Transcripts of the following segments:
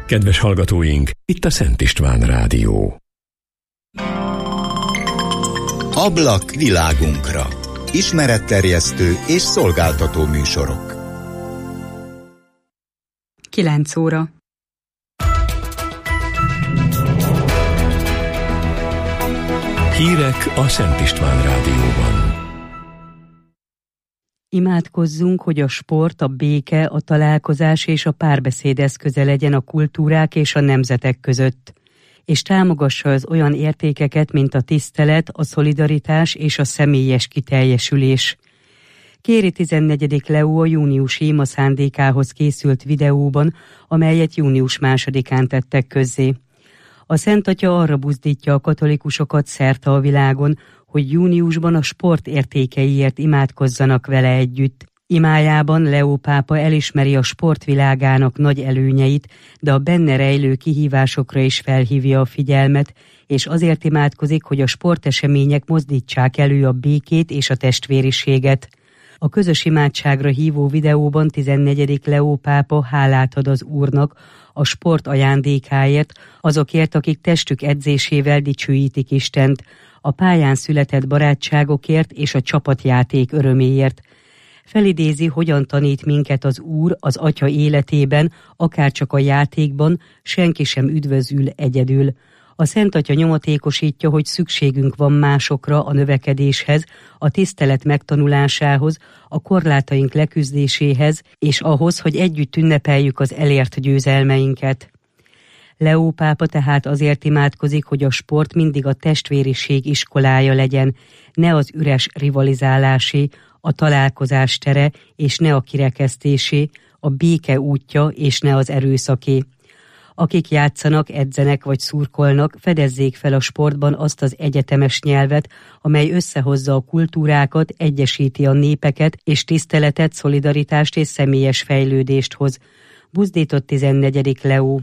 Kedves hallgatóink, itt a Szent István Rádió. Ablak világunkra. Ismeretterjesztő és szolgáltató műsorok. 9 óra. Hírek a Szent István Rádióban. Imádkozzunk, hogy a sport, a béke, a találkozás és a párbeszéd eszköze legyen a kultúrák és a nemzetek között, és támogassa az olyan értékeket, mint a tisztelet, a szolidaritás és a személyes kiteljesülés. Kéri 14. Leó a júniusi ima szándékához készült videóban, amelyet június 2-án tettek közzé. A Szent Atya arra buzdítja a katolikusokat szerte a világon, hogy júniusban a sport értékeiért imádkozzanak vele együtt. Imájában Leó pápa elismeri a sportvilágának nagy előnyeit, de a benne rejlő kihívásokra is felhívja a figyelmet, és azért imádkozik, hogy a sportesemények mozdítsák elő a békét és a testvériséget. A közös imádságra hívó videóban 14. Leó pápa hálát ad az Úrnak a sport ajándékáért, azokért, akik testük edzésével dicsőítik Istent, a pályán született barátságokért és a csapatjáték öröméért. Felidézi, hogyan tanít minket az Úr az Atya életében, akárcsak a játékban, senki sem üdvözül egyedül. A Szent Atya nyomatékosítja, hogy szükségünk van másokra a növekedéshez, a tisztelet megtanulásához, a korlátaink leküzdéséhez, és ahhoz, hogy együtt ünnepeljük az elért győzelmeinket. Leó pápa tehát azért imádkozik, hogy a sport mindig a testvériség iskolája legyen, ne az üres rivalizálásé, a találkozás tere, és ne a kirekesztésé, a béke útja, és ne az erőszaké. Akik játszanak, edzenek vagy szurkolnak, fedezzék fel a sportban azt az egyetemes nyelvet, amely összehozza a kultúrákat, egyesíti a népeket, és tiszteletet, szolidaritást és személyes fejlődést hoz. Buzdított 14. Leó.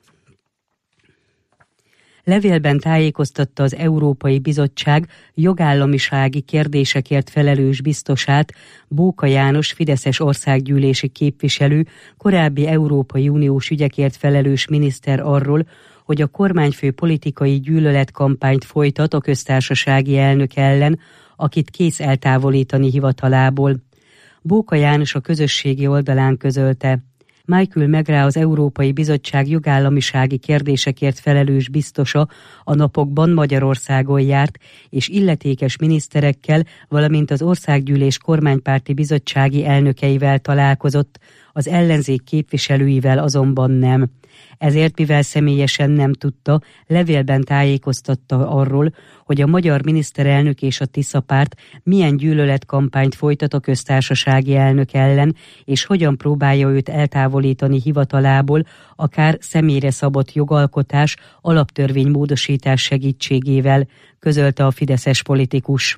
Levélben tájékoztatta az Európai Bizottság jogállamisági kérdésekért felelős biztosát, Bóka János fideszes országgyűlési képviselő, korábbi Európai Uniós ügyekért felelős miniszter arról, hogy a kormányfő politikai gyűlöletkampányt folytat a köztársasági elnök ellen, akit kész eltávolítani hivatalából. Bóka János a közösségi oldalán közölte: Michael Megrá, az Európai Bizottság jogállamisági kérdésekért felelős biztosa a napokban Magyarországon járt, és illetékes miniszterekkel, valamint az Országgyűlés kormánypárti bizottsági elnökeivel találkozott, az ellenzék képviselőivel azonban nem. Ezért, mivel személyesen nem tudta, levélben tájékoztatta arról, hogy a magyar miniszterelnök és a Tisza párt milyen gyűlöletkampányt folytat a köztársasági elnök ellen, és hogyan próbálja őt eltávolítani hivatalából, akár személyre szabott jogalkotás, alaptörvénymódosítás segítségével, közölte a fideszes politikus.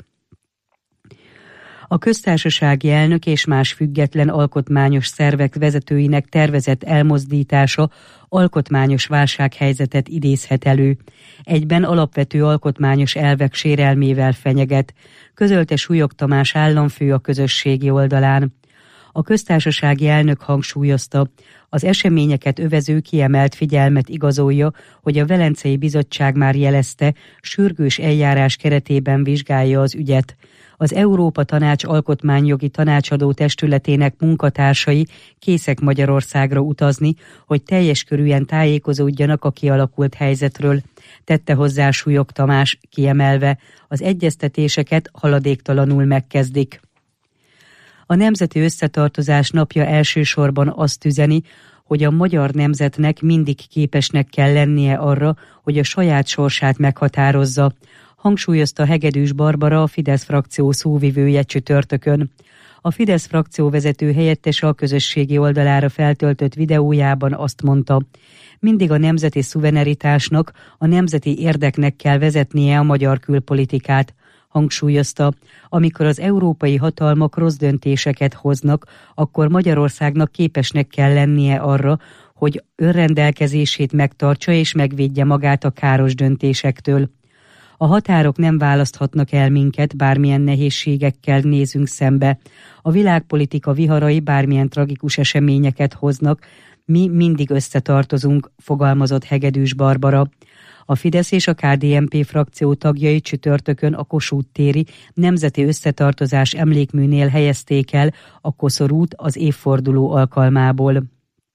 A köztársasági elnök és más független alkotmányos szervek vezetőinek tervezett elmozdítása alkotmányos válsághelyzetet idézhet elő. Egyben alapvető alkotmányos elvek sérelmével fenyeget, közölte Súlyog Tamás államfő a közösségi oldalán. A köztársasági elnök hangsúlyozta, az eseményeket övező kiemelt figyelmet igazolja, hogy a Velencei Bizottság már jelezte, sürgős eljárás keretében vizsgálja az ügyet. Az Európa Tanács alkotmányjogi tanácsadó testületének munkatársai készek Magyarországra utazni, hogy teljes körűen tájékozódjanak a kialakult helyzetről, tette hozzá Súlyog Tamás, kiemelve, az egyeztetéseket haladéktalanul megkezdik. A Nemzeti Összetartozás napja elsősorban azt üzeni, hogy a magyar nemzetnek mindig képesnek kell lennie arra, hogy a saját sorsát meghatározza, hangsúlyozta Hegedűs Barbara, a Fidesz frakció szóvivője csütörtökön. A Fidesz frakció vezető helyettese a közösségi oldalára feltöltött videójában azt mondta: mindig a nemzeti szuverenitásnak, a nemzeti érdeknek kell vezetnie a magyar külpolitikát. Hangsúlyozta, amikor az európai hatalmak rossz döntéseket hoznak, akkor Magyarországnak képesnek kell lennie arra, hogy önrendelkezését megtartsa és megvédje magát a káros döntésektől. A határok nem választhatnak el minket, bármilyen nehézségekkel nézünk szembe. A világpolitika viharai bármilyen tragikus eseményeket hoznak, Mi mindig összetartozunk, fogalmazott Hegedűs Barbara. A Fidesz és a KDNP frakció tagjai csütörtökön a Kossuth téri Nemzeti Összetartozás emlékműnél helyezték el a koszorút az évforduló alkalmából.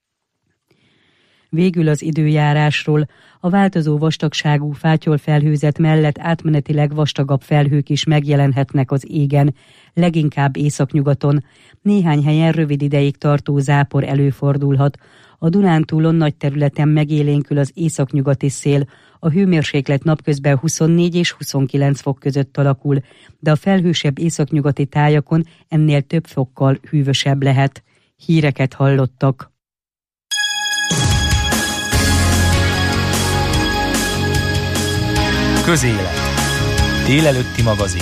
Végül az időjárásról. A változó vastagságú fátyolfelhőzet mellett átmenetileg vastagabb felhők is megjelenhetnek az égen, leginkább északnyugaton. Néhány helyen rövid ideig tartó zápor előfordulhat. A Dunántúlon nagy területen megélénkül az északnyugati szél, a hőmérséklet napközben 24 és 29 fok között alakul, de a felhősebb északnyugati tájakon ennél több fokkal hűvösebb lehet. Híreket hallottak. Közélet. Délelőtti magazin.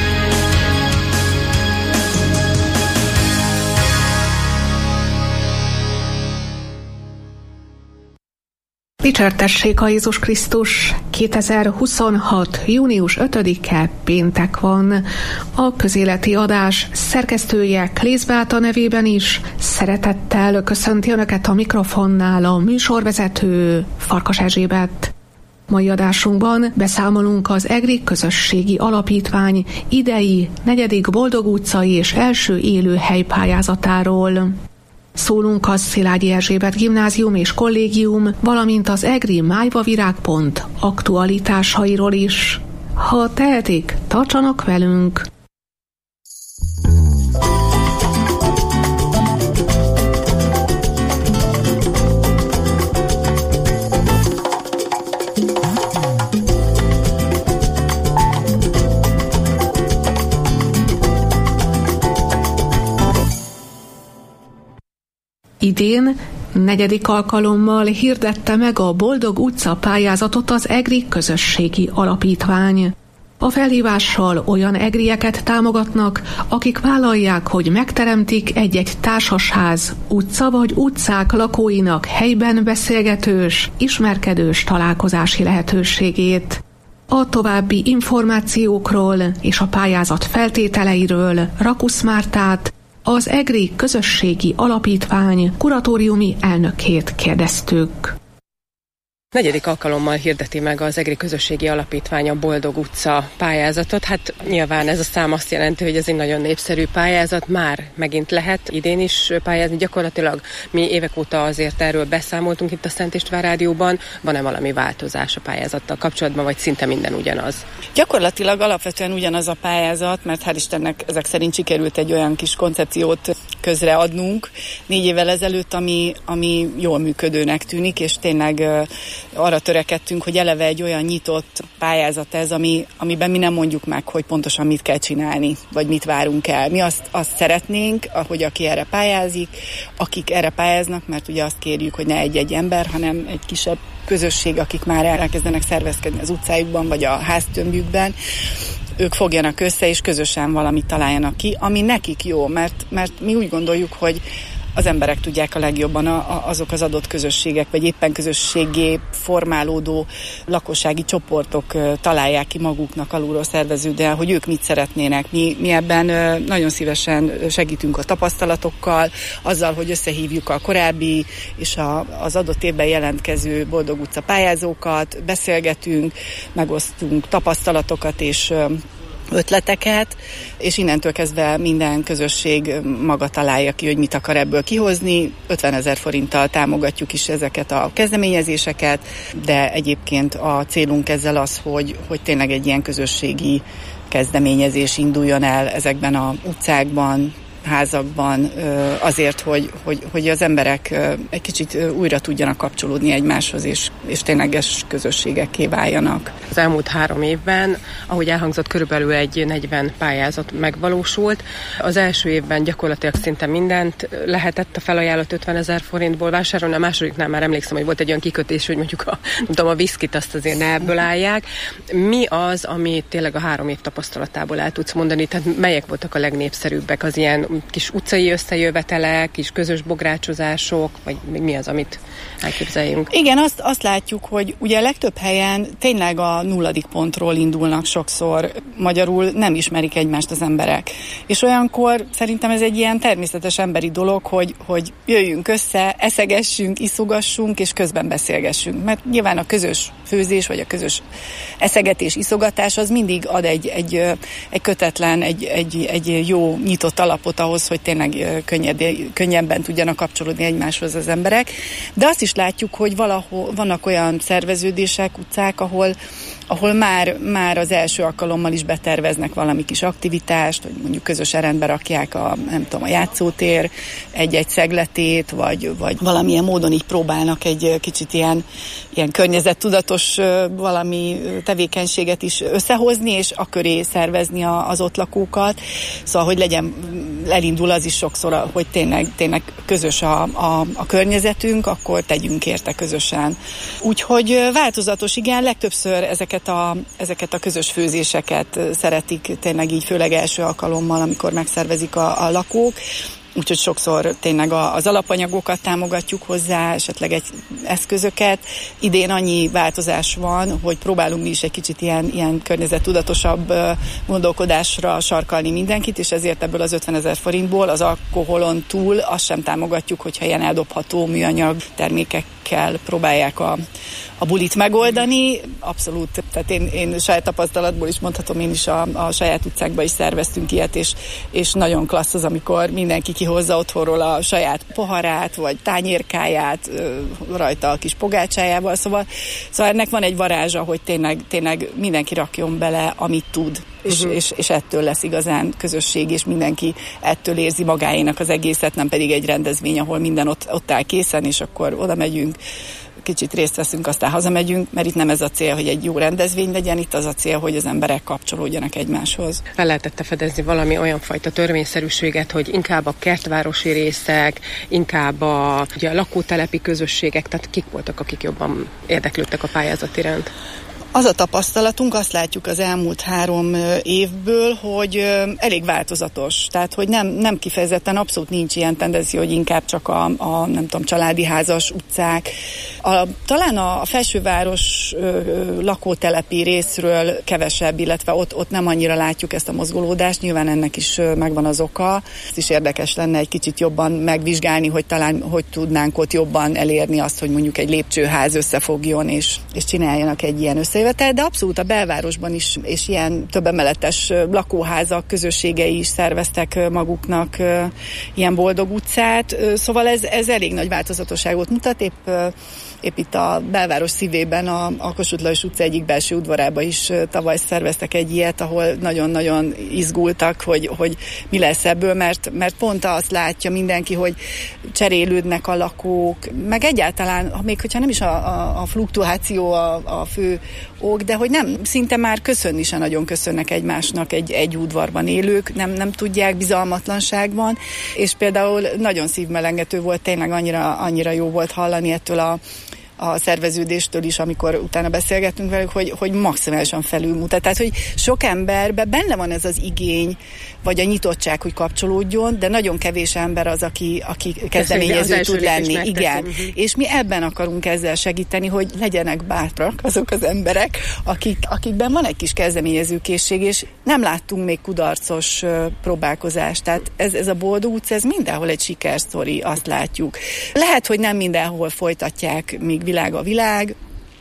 Dicsértessék a Jézus Krisztus! 2026. június 5-e péntek van. A közéleti adás szerkesztője Klész Beáta nevében is szeretettel köszönti Önöket a mikrofonnál a műsorvezető Farkas Erzsébet. Mai adásunkban beszámolunk az EGRI Közösségi Alapítvány idei 4. Boldog utcai és első élőhely pályázatáról. Szólunk a Szilágyi Erzsébet Gimnázium és Kollégium, valamint az EGRI májvavirágpont aktualitásairól is. Ha tehetik, tartsanak velünk! Idén 4. alkalommal hirdette meg a Boldog utca pályázatot az EGRI Közösségi Alapítvány. A felhívással olyan egrieket támogatnak, akik vállalják, hogy megteremtik egy-egy társasház, utca vagy utcák lakóinak helyben beszélgetős, ismerkedős találkozási lehetőségét. A további információkról és a pályázat feltételeiről Rakusz Mártát, az EGRI Közösségi Alapítvány kuratóriumi elnökét kérdeztük. 4. alkalommal hirdeti meg az EGRI Közösségi Alapítvány a Boldog utca pályázatot. Hát nyilván ez a szám azt jelenti, hogy ez egy nagyon népszerű pályázat, már megint lehet idén is pályázni. Gyakorlatilag mi évek óta azért erről beszámoltunk itt a Szent István Rádióban. Van-e valami változás a pályázattal kapcsolatban, vagy szinte minden ugyanaz? Gyakorlatilag alapvetően ugyanaz a pályázat, mert hál' Istennek ezek szerint sikerült egy olyan kis koncepciót közreadnunk 4 évvel ezelőtt, ami jól működőnek tűnik, és tényleg arra törekedtünk, hogy eleve egy olyan nyitott pályázat ez, amiben mi nem mondjuk meg, hogy pontosan mit kell csinálni, vagy mit várunk el. Mi azt szeretnénk, hogy aki erre pályázik, akik erre pályáznak, mert ugye azt kérjük, hogy ne egy-egy ember, hanem egy kisebb közösség, akik már elkezdenek szervezkedni az utcájukban, vagy a háztömbjükben, ők fogjanak össze, és közösen valamit találjanak ki, ami nekik jó, mert mi úgy gondoljuk, hogy az emberek tudják a legjobban azok az adott közösségek, vagy éppen közösségé formálódó lakossági csoportok találják ki maguknak alulról szerveződően, hogy ők mit szeretnének. Mi ebben nagyon szívesen segítünk a tapasztalatokkal, azzal, hogy összehívjuk a korábbi és az adott évben jelentkező Boldog utca pályázókat, beszélgetünk, megosztunk tapasztalatokat és ötleteket, és innentől kezdve minden közösség maga találja ki, hogy mit akar ebből kihozni. 50 000 forinttal támogatjuk is ezeket a kezdeményezéseket, de egyébként a célunk ezzel az, hogy tényleg egy ilyen közösségi kezdeményezés induljon el ezekben az utcákban, házakban, azért, hogy az emberek egy kicsit újra tudjanak kapcsolódni egymáshoz, és tényleges közösségekké váljanak. Az elmúlt 3 évben, ahogy elhangzott, körülbelül egy 40 pályázat megvalósult. Az első évben gyakorlatilag szinte mindent lehetett a felajánlott 50 000 forintból vásárolni, a másodiknál már emlékszem, hogy volt egy olyan kikötés, hogy mondjuk a viszkit azt azért ne ebből állják. Mi az, ami tényleg a 3 év tapasztalatából el tudsz mondani? Tehát melyek voltak a legnépszerűbbek az ilyen kis utcai összejövetelek, kis közös bográcsozások, vagy mi az, amit elképzeljünk? Igen, azt látjuk, hogy ugye a legtöbb helyen tényleg a 0. pontról indulnak sokszor, magyarul nem ismerik egymást az emberek. És olyankor szerintem ez egy ilyen természetes emberi dolog, hogy jöjjünk össze, eszegessünk, iszogassunk, és közben beszélgessünk. Mert nyilván a közös főzés, vagy a közös eszegetés, iszogatás az mindig ad egy kötetlen, egy jó nyitott alapot ahhoz, hogy tényleg könnyebben tudjanak kapcsolódni egymáshoz az emberek. De azt is látjuk, hogy valahol vannak olyan szerveződések, utcák, ahol már az első alkalommal is beterveznek valami kis aktivitást, hogy mondjuk közösen rendbe rakják a játszótér egy szegletét, vagy valamilyen módon így próbálnak egy kicsit ilyen környezettudatos valami tevékenységet is összehozni, és aköré szervezni az ott lakókat. Szóval, hogy elindul az is sokszor, hogy tényleg közös a környezetünk, akkor tegyünk érte közösen. Úgyhogy változatos, igen, legtöbbször ezeket a közös főzéseket szeretik tényleg így, főleg első alkalommal, amikor megszervezik a lakók. Úgyhogy sokszor tényleg az alapanyagokat támogatjuk hozzá, esetleg egy eszközöket. Idén annyi változás van, hogy próbálunk mi is egy kicsit ilyen környezettudatosabb gondolkodásra sarkalni mindenkit, és ezért ebből az 50 000 forintból az alkoholon túl azt sem támogatjuk, hogyha ilyen eldobható műanyag termékekkel próbálják a bulit megoldani. Abszolút, tehát én saját tapasztalatból is mondhatom, én is a saját utcákban is szerveztünk ilyet, és nagyon klassz az, amikor mindenki kihozza otthonról a saját poharát, vagy tányérkáját rajta a kis pogácsájával, szóval ennek van egy varázsa, hogy tényleg mindenki rakjon bele, amit tud, és ettől lesz igazán közösség, és mindenki ettől érzi magáénak az egészet, nem pedig egy rendezvény, ahol minden ott áll készen, és akkor oda megyünk, kicsit részt veszünk, aztán hazamegyünk, mert itt nem ez a cél, hogy egy jó rendezvény legyen, itt az a cél, hogy az emberek kapcsolódjanak egymáshoz. Fel lehetett fedezni valami olyan fajta törvényszerűséget, hogy inkább a kertvárosi részek, inkább a lakótelepi közösségek, tehát kik voltak, akik jobban érdeklődtek a pályázat iránt? Az a tapasztalatunk, azt látjuk az elmúlt 3 évből, hogy elég változatos. Tehát, hogy nem kifejezetten, abszolút nincs ilyen tendencia, hogy inkább csak a nem tudom, családi házas utcák. Talán a felsőváros lakótelepi részről kevesebb, illetve ott nem annyira látjuk ezt a mozgolódást. Nyilván ennek is megvan az oka. Ez is érdekes lenne egy kicsit jobban megvizsgálni, hogy talán hogy tudnánk ott jobban elérni azt, hogy mondjuk egy lépcsőház összefogjon, és csináljanak egy ilyen összejövetel, de abszolút a belvárosban is, és ilyen több emeletes lakóházak, közösségei is szerveztek maguknak ilyen boldog utcát, szóval ez elég nagy változatosságot mutat, épp itt a belváros szívében, a Kossuth Lajos utca egyik belső udvarába is tavaly szerveztek egy ilyet, ahol nagyon-nagyon izgultak, hogy mi lesz ebből, mert pont azt látja mindenki, hogy cserélődnek a lakók, meg egyáltalán, még hogyha nem is a fluktuáció a fő ok, de hogy nem, szinte már köszönni sem nagyon köszönnek egymásnak egy udvarban élők, nem tudják, bizalmatlanságban, és például nagyon szívmelengető volt, tényleg annyira jó volt hallani ettől a szerveződéstől is, amikor utána beszélgettünk velük, hogy maximálisan felülmutat. Tehát, hogy sok emberben benne van ez az igény, vagy a nyitottság, hogy kapcsolódjon, de nagyon kevés ember az, aki kezdeményező tud lenni. Igen. És mi ebben akarunk ezzel segíteni, hogy legyenek bátrak azok az emberek, akikben van egy kis kezdeményezőkészség, és nem láttunk még kudarcos próbálkozást. Tehát ez a boldog utca, ez mindenhol egy sikersztori, azt látjuk. Lehet, hogy nem mindenhol folytatják még világ a világ,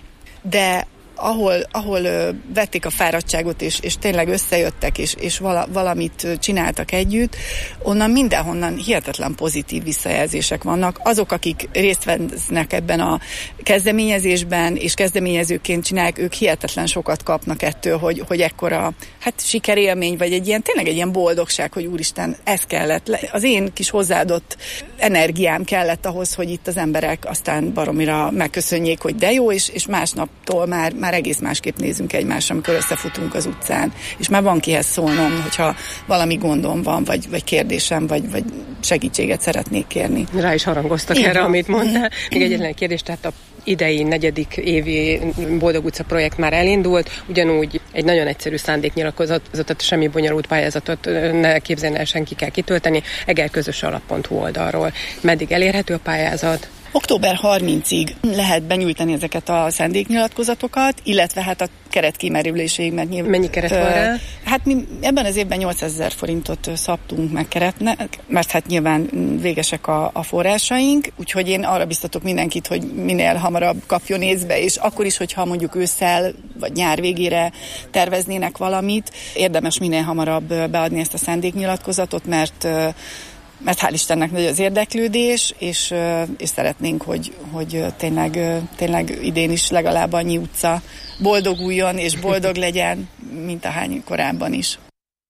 de ahol vették a fáradtságot, és tényleg összejöttek, és valamit csináltak együtt, onnan mindenhonnan hihetetlen pozitív visszajelzések vannak. Azok, akik részt vesznek ebben a kezdeményezésben, és kezdeményezőként csinálják, ők hihetetlen sokat kapnak ettől, hogy ekkora sikerélmény, vagy tényleg egy ilyen boldogság, hogy úristen, ez kellett. Az én kis hozzáadott energiám kellett ahhoz, hogy itt az emberek aztán baromira megköszönjék, hogy de jó, és másnaptól már már egész másképp nézünk egymásra, amikor összefutunk az utcán. És már van kihez szólnom, hogyha valami gondom van, vagy kérdésem, vagy segítséget szeretnék kérni. Rá is harangoztak erre, amit mondtál. Még egyetlen kérdés, tehát a idei 4. évi Boldog utca projekt már elindult, ugyanúgy egy nagyon egyszerű szándéknyilatkozatot, semmi bonyolult pályázatot ne képzeljen el, senki kell kitölteni, egerközösalap.hu oldalról. Meddig elérhető a pályázat? Október 30-ig lehet benyújtani ezeket a szándéknyilatkozatokat, illetve hát a keretkimerüléséig. Mennyi keret van rá? Hát mi ebben az évben 800 000 forintot szabtunk meg keretnek, mert hát nyilván végesek a forrásaink, úgyhogy én arra biztatok mindenkit, hogy minél hamarabb kapjon észbe, és akkor is, hogyha mondjuk ősszel vagy nyár végére terveznének valamit, érdemes minél hamarabb beadni ezt a szándéknyilatkozatot, mert hál' Istennek nagy az érdeklődés, és szeretnénk, hogy tényleg idén is legalább annyi utca boldoguljon és boldog legyen, mint ahány korábban is.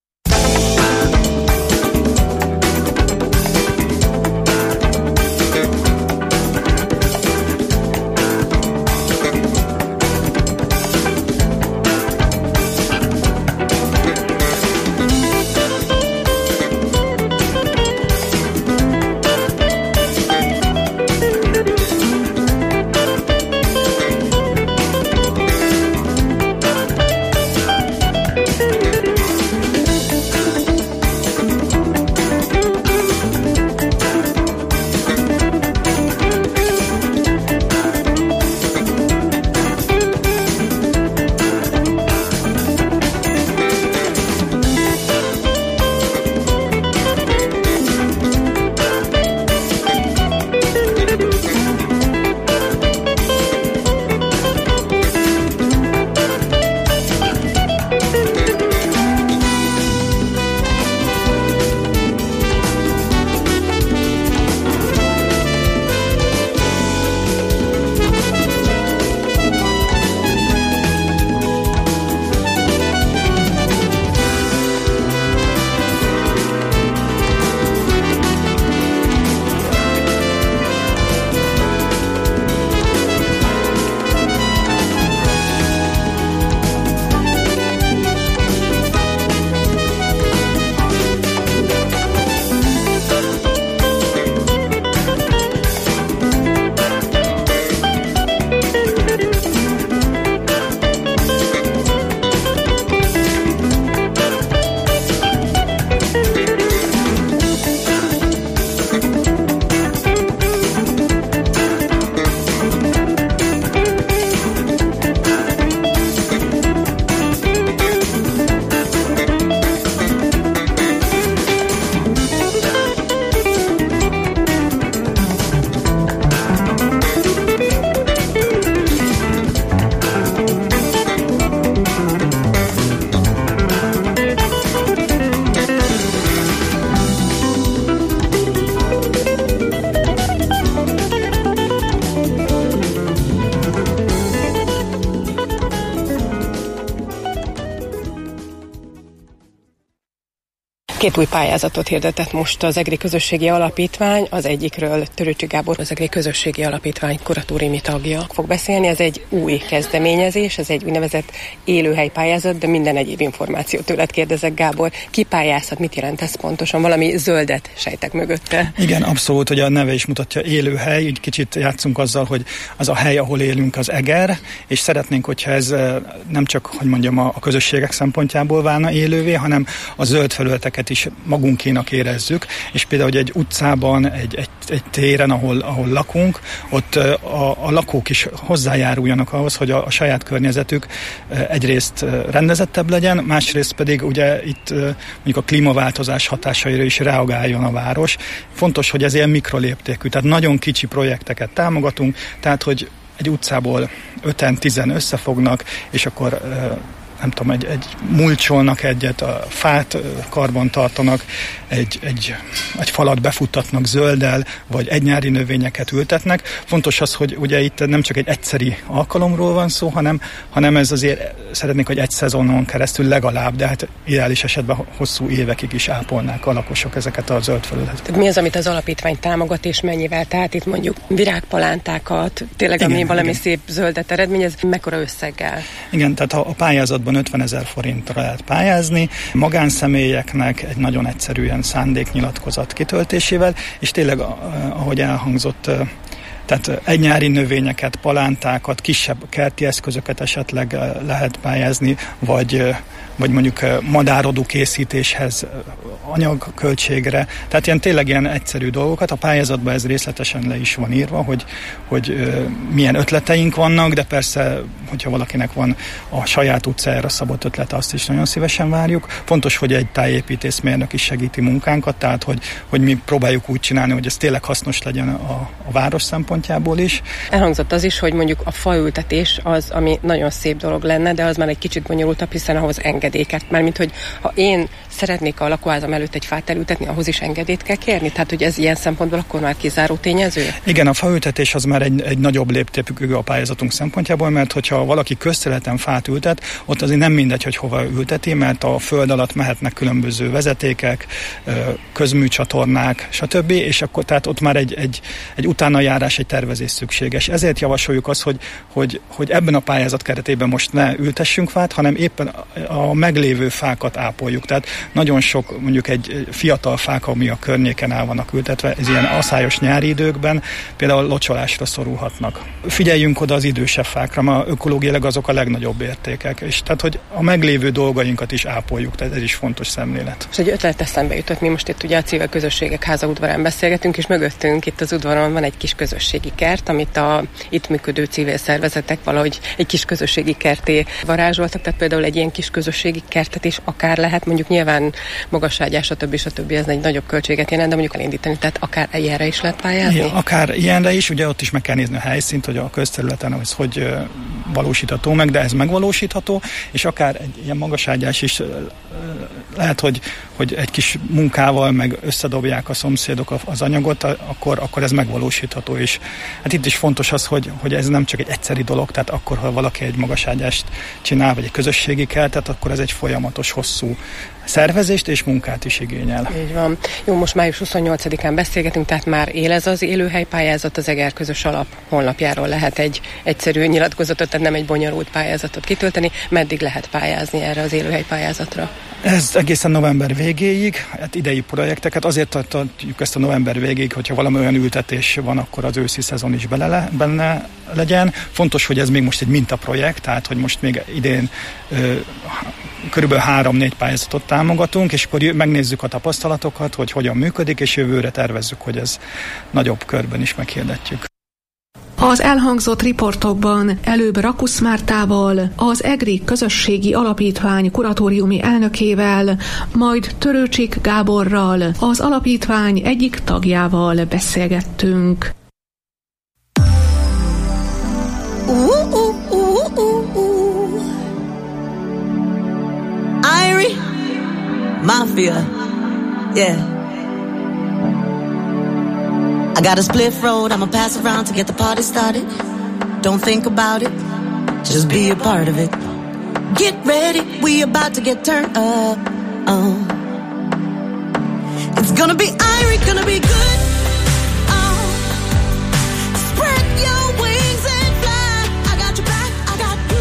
Két új pályázatot hirdetett most az EGRI Közösségi Alapítvány, az egyikről Törőcsy Gábor, az EGRI Közösségi Alapítvány kuratóriumi tagja fog beszélni. Ez egy új kezdeményezés, ez egy úgynevezett élőhely pályázat, de minden egyéb információt tőled kérdezek, Gábor. Ki pályázhat, mit jelent ez pontosan? Valami zöldet sejtek mögötte. Igen, abszolút, hogy a neve is mutatja, élőhely, így kicsit játszunk azzal, hogy az a hely, ahol élünk, az Eger, és szeretnénk, hogyha ez nem csak, hogy mondjam, a közösségek szempontjából válna élővé, hanem a zöld felületeket is magunkénak érezzük, és például, hogy egy utcában, egy téren, ahol lakunk, ott a lakók is hozzájáruljanak ahhoz, hogy a saját környezetük egyrészt rendezettebb legyen, másrészt pedig ugye itt mondjuk a klímaváltozás hatásaira is reagáljon a város. Fontos, hogy ez ilyen mikroléptékű, tehát nagyon kicsi projekteket támogatunk, tehát hogy egy utcából 5-10 összefognak, és akkor nem tudom, egy mulcsolnak egyet, a fát karban tartanak, egy falat befuttatnak zölddel, vagy egy nyári növényeket ültetnek. Fontos az, hogy ugye itt nem csak egy egyszeri alkalomról van szó, hanem ez azért szeretnék, hogy egy szezonon keresztül legalább, de hát ideális esetben hosszú évekig is ápolnák a lakosok ezeket a zöld felületeket. Mi az, amit az alapítvány támogat, és mennyivel? Tehát itt mondjuk virágpalántákat, tényleg ami valami szép zöldet eredményez, mekkora összeggel? Igen, tehát a pályázatban 50 000 forintra lehet pályázni, magánszemélyeknek egy nagyon egyszerűen szándéknyilatkozat kitöltésével, és tényleg, ahogy elhangzott, tehát egy nyári növényeket, palántákat, kisebb kerti eszközöket esetleg lehet pályázni, vagy mondjuk madárodó készítéshez, anyagköltségre. Tehát tényleg ilyen egyszerű dolgokat. A pályázatban ez részletesen le is van írva, hogy milyen ötleteink vannak, de persze, hogyha valakinek van a saját utcájára szabott ötlete, azt is nagyon szívesen várjuk. Fontos, hogy egy tájépítészmérnök is segíti munkánkat, tehát hogy mi próbáljuk úgy csinálni, hogy ez tényleg hasznos legyen a város szempontjából is. Elhangzott az is, hogy mondjuk a faültetés az, ami nagyon szép dolog lenne, de az már egy kicsit bonyolultabb, hiszen ahhoz engedélyeket, mármint hogy ha én szeretnék a lakóházam előtt egy fát elültetni, ahhoz is engedélyt kell kérni? Tehát, hogy ez ilyen szempontból akkor már kizáró tényező? Igen, a faültetés az már egy nagyobb léptékű a pályázatunk szempontjából, mert hogyha valaki közterületen fát ültet, ott azért nem mindegy, hogy hova ülteti, mert a föld alatt mehetnek különböző vezetékek, közműcsatornák, stb. És akkor tehát ott már egy utánajárás, egy tervezés szükséges. Ezért javasoljuk azt, hogy ebben a pályázat keretében most ne ültessünk fát, hanem éppen a meglévő fákat ápoljuk. Tehát nagyon sok, mondjuk egy fiatal fák, ami a környéken el vannak ültetve, ez ilyen aszályos nyári időkben például locsolásra szorulhatnak. Figyeljünk oda az idősebb fákra, mert ökológiailag azok a legnagyobb értékek, és tehát, hogy a meglévő dolgainkat is ápoljuk, tehát ez is fontos szemlélet. És egy ötlet eszembe jutott, mi most itt ugye a civil közösségek háza udvarán beszélgetünk, és mögöttünk itt az udvaron van egy kis közösségi kert, amit a itt működő civil szervezetek valahogy egy kis közösségi kerté varázsoltak, tehát például egy ilyen kis közösségi kertet is akár lehet, mondjuk nyilván magaságyás, stb. Ez egy nagyobb költséget jelent, de mondjuk elindítani, tehát akár ilyenre is lehet pályázni? Ja, akár ilyenre is, ugye ott is meg kell nézni a helyszínt, hogy a közterületen az hogy valósítható meg, de ez megvalósítható, és akár egy ilyen magaságyás is lehet, hogy egy kis munkával meg összedobják a szomszédok az anyagot, akkor ez megvalósítható is. Hát itt is fontos az, hogy ez nem csak egy egyszeri dolog, tehát akkor, ha valaki egy magaságyást csinál, vagy egy közösségi kertet, akkor ez egy folyamatos, hosszú szervezést és munkát is igényel. Így van. Jó, most május 28-án beszélgetünk, tehát már él ez az élőhelypályázat, az Eger Közös Alap honlapjáról lehet egy egyszerű nyilatkozatot, tehát nem egy bonyolult pályázatot kitölteni. Meddig lehet pályázni erre az élőhelypályázatra? Ez egészen november végéig, hát idei projekteket, azért tartjuk ezt a november végéig, hogyha valami olyan ültetés van, akkor az őszi szezon is benne legyen. Fontos, hogy ez még most egy mintaprojekt, tehát hogy most még idén körülbelül 3-4 pályázatot támogatunk, és akkor megnézzük a tapasztalatokat, hogy hogyan működik, és jövőre tervezzük, hogy ez nagyobb körben is meghirdetjük. Az elhangzott riportokban előbb Rakusz Mártával, az EGRI Közösségi Alapítvány kuratóriumi elnökével, majd Törőcsik Gáborral, az alapítvány egyik tagjával beszélgettünk. Irie Mafia, yeah. I got a split road, I'ma pass around to get the party started. Don't think about it, just be a part of it. Get ready, we about to get turned up. It's gonna be Irie, gonna be good. Spread your wings and fly. I got your back, I got you.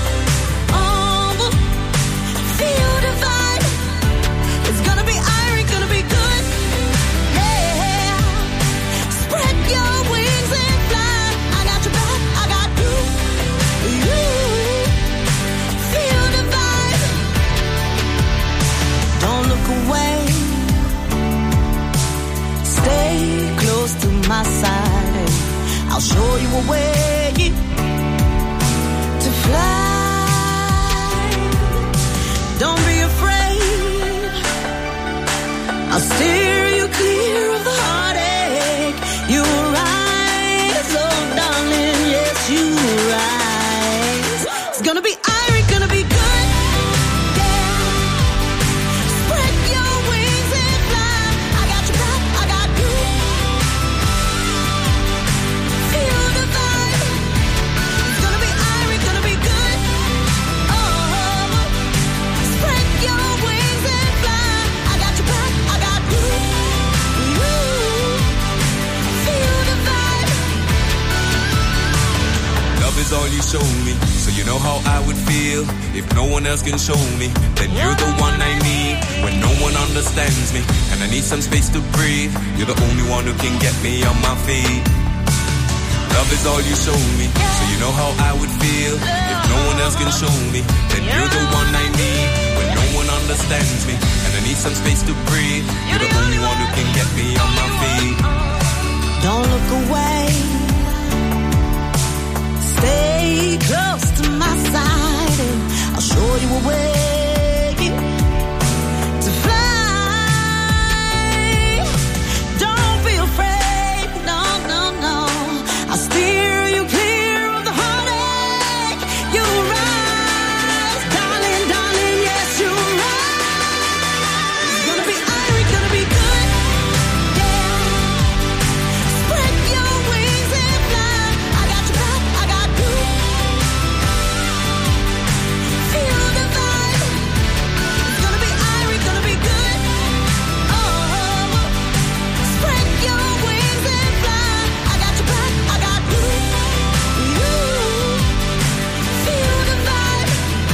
Feel the vibe. It's gonna be Irie, gonna be good. Yeah. Spread your wings and fly. I got your back, I got you. You feel the vibe. Don't look away. Stay is all you show me. So you know how I would feel if no one else can show me. Then you're the one I need when no one understands me. And I need some space to breathe. You're the only one who can get me on my feet. Love is all you show me. So you know how I would feel if no one else can show me. Then you're the one I need when no one understands me. And I need some space to breathe. You're the only one who can get me on my feet. Don't look away. Stay close to my side and I'll show you a way to fly. Don't be afraid, no, no, no. I'll steer you clear of the heartache. You rise, darling, darling, yes, you rise. It's gonna be irie, gonna be good, yeah. Spread your wings and fly. I got your back, I got you. Feel the vibe. It's gonna be irie, gonna be good. Oh, spread your wings and fly. I got your back, I got you. You feel the vibe.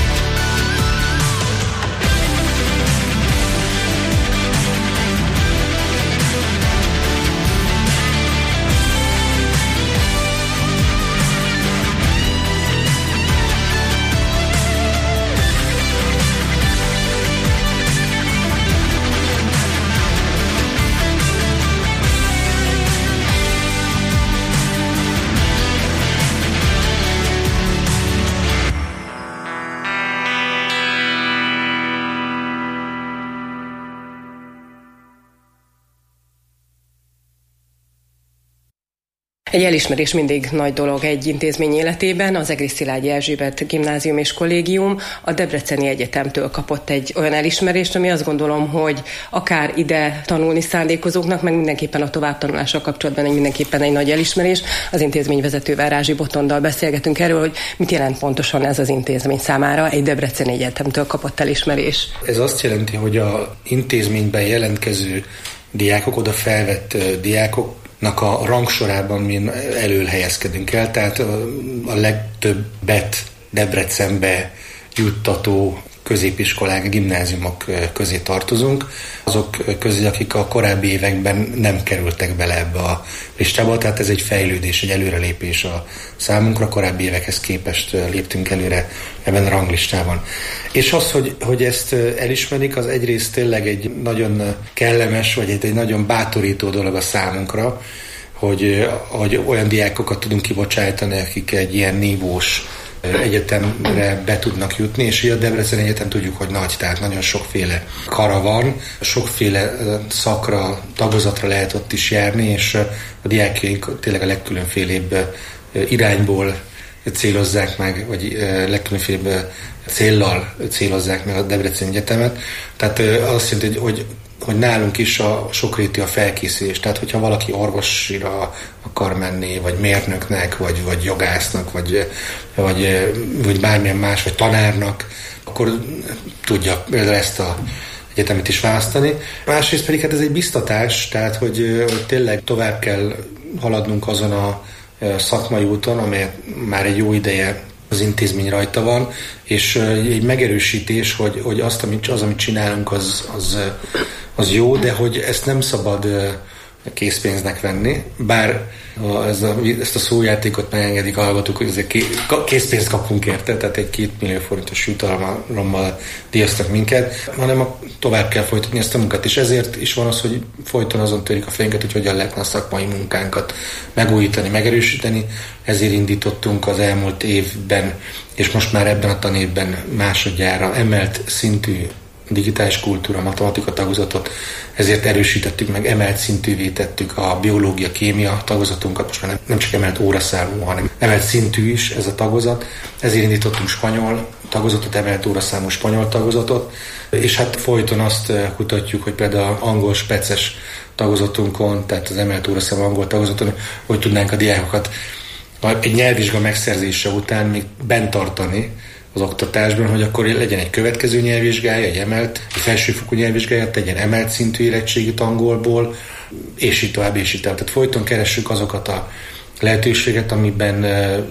Egy elismerés mindig nagy dolog egy intézmény életében. Az Egri Szilágyi Erzsébet Gimnázium és Kollégium a Debreceni Egyetemtől kapott egy olyan elismerést, ami azt gondolom, hogy akár ide tanulni szándékozóknak, meg mindenképpen a továbbtanulással kapcsolatban mindenképpen egy nagy elismerés. Az intézmény vezetővel, Rázsi Botondal beszélgetünk erről, hogy mit jelent pontosan ez az intézmény számára, egy Debreceni Egyetemtől kapott elismerés. Ez azt jelenti, hogy a intézményben jelentkező diákok, oda felvett diákoknak a rangsorában mi elől helyezkedünk el, tehát a legtöbbet Debrecenbe juttató középiskolák, gimnáziumok közé tartozunk. Azok közé, akik a korábbi években nem kerültek bele ebbe a listába, tehát ez egy fejlődés, egy előrelépés a számunkra. Korábbi évekhez képest léptünk előre ebben a ranglistában. És az, hogy ezt elismerik, az egyrészt tényleg egy nagyon kellemes, vagy egy nagyon bátorító dolog a számunkra, hogy olyan diákokat tudunk kibocsájtani, akik egy ilyen nívós egyetemre be tudnak jutni, és a Debreceni Egyetem tudjuk, hogy nagy, tehát nagyon sokféle kara van, sokféle szakra, tagozatra lehet ott is járni, és a diákjaink tényleg a legkülönfélébb irányból célozzák meg, vagy legkülönfélébb céllal célozzák meg a Debreceni Egyetemet. Tehát azt jelenti, hogy nálunk is a sokrétű a felkészülés. Tehát, hogyha valaki orvosira akar menni, vagy mérnöknek, vagy jogásznak, vagy bármilyen más, vagy tanárnak, akkor tudja például ezt a egyetemet is választani. Másrészt pedig hát ez egy biztatás, tehát, hogy tényleg tovább kell haladnunk azon a szakmai úton, amely már egy jó ideje az intézmény rajta van, és egy megerősítés, hogy amit csinálunk, az jó, de hogy ezt nem szabad készpénznek venni, bár ezt a szójátékot megengedik a hallgatók, hogy készpénzt kapunk érte, tehát egy 2 millió forintos jutalommal díjaztak minket, hanem tovább kell folytatni ezt a munkát, és ezért is van az, hogy folyton azon törik a fejünket, hogy hogyan lehetne a szakmai munkánkat megújítani, megerősíteni. Ezért indítottunk az elmúlt évben, és most már ebben a tanévben másodjára emelt szintű digitális kultúra, matematika tagozatot, ezért erősítettük meg, emelt szintűvé tettük a biológia, kémia tagozatunkat, most már nem csak emelt óraszámú, hanem emelt szintű is ez a tagozat, ezért indítottunk spanyol tagozatot, emelt óraszámú spanyol tagozatot, és hát folyton azt kutatjuk, hogy például angol speces tagozatunkon, tehát az emelt óraszámú angol tagozaton, hogy tudnánk a diákokat egy nyelvvizsga megszerzése után még bent tartani az oktatásban, hogy akkor legyen egy következő nyelvvizsgája, egy felsőfokú nyelvvizsgája, legyen emelt szintű érettségit angolból, és így tovább, és így tovább. Tehát folyton keressük azokat a lehetőséget, amiben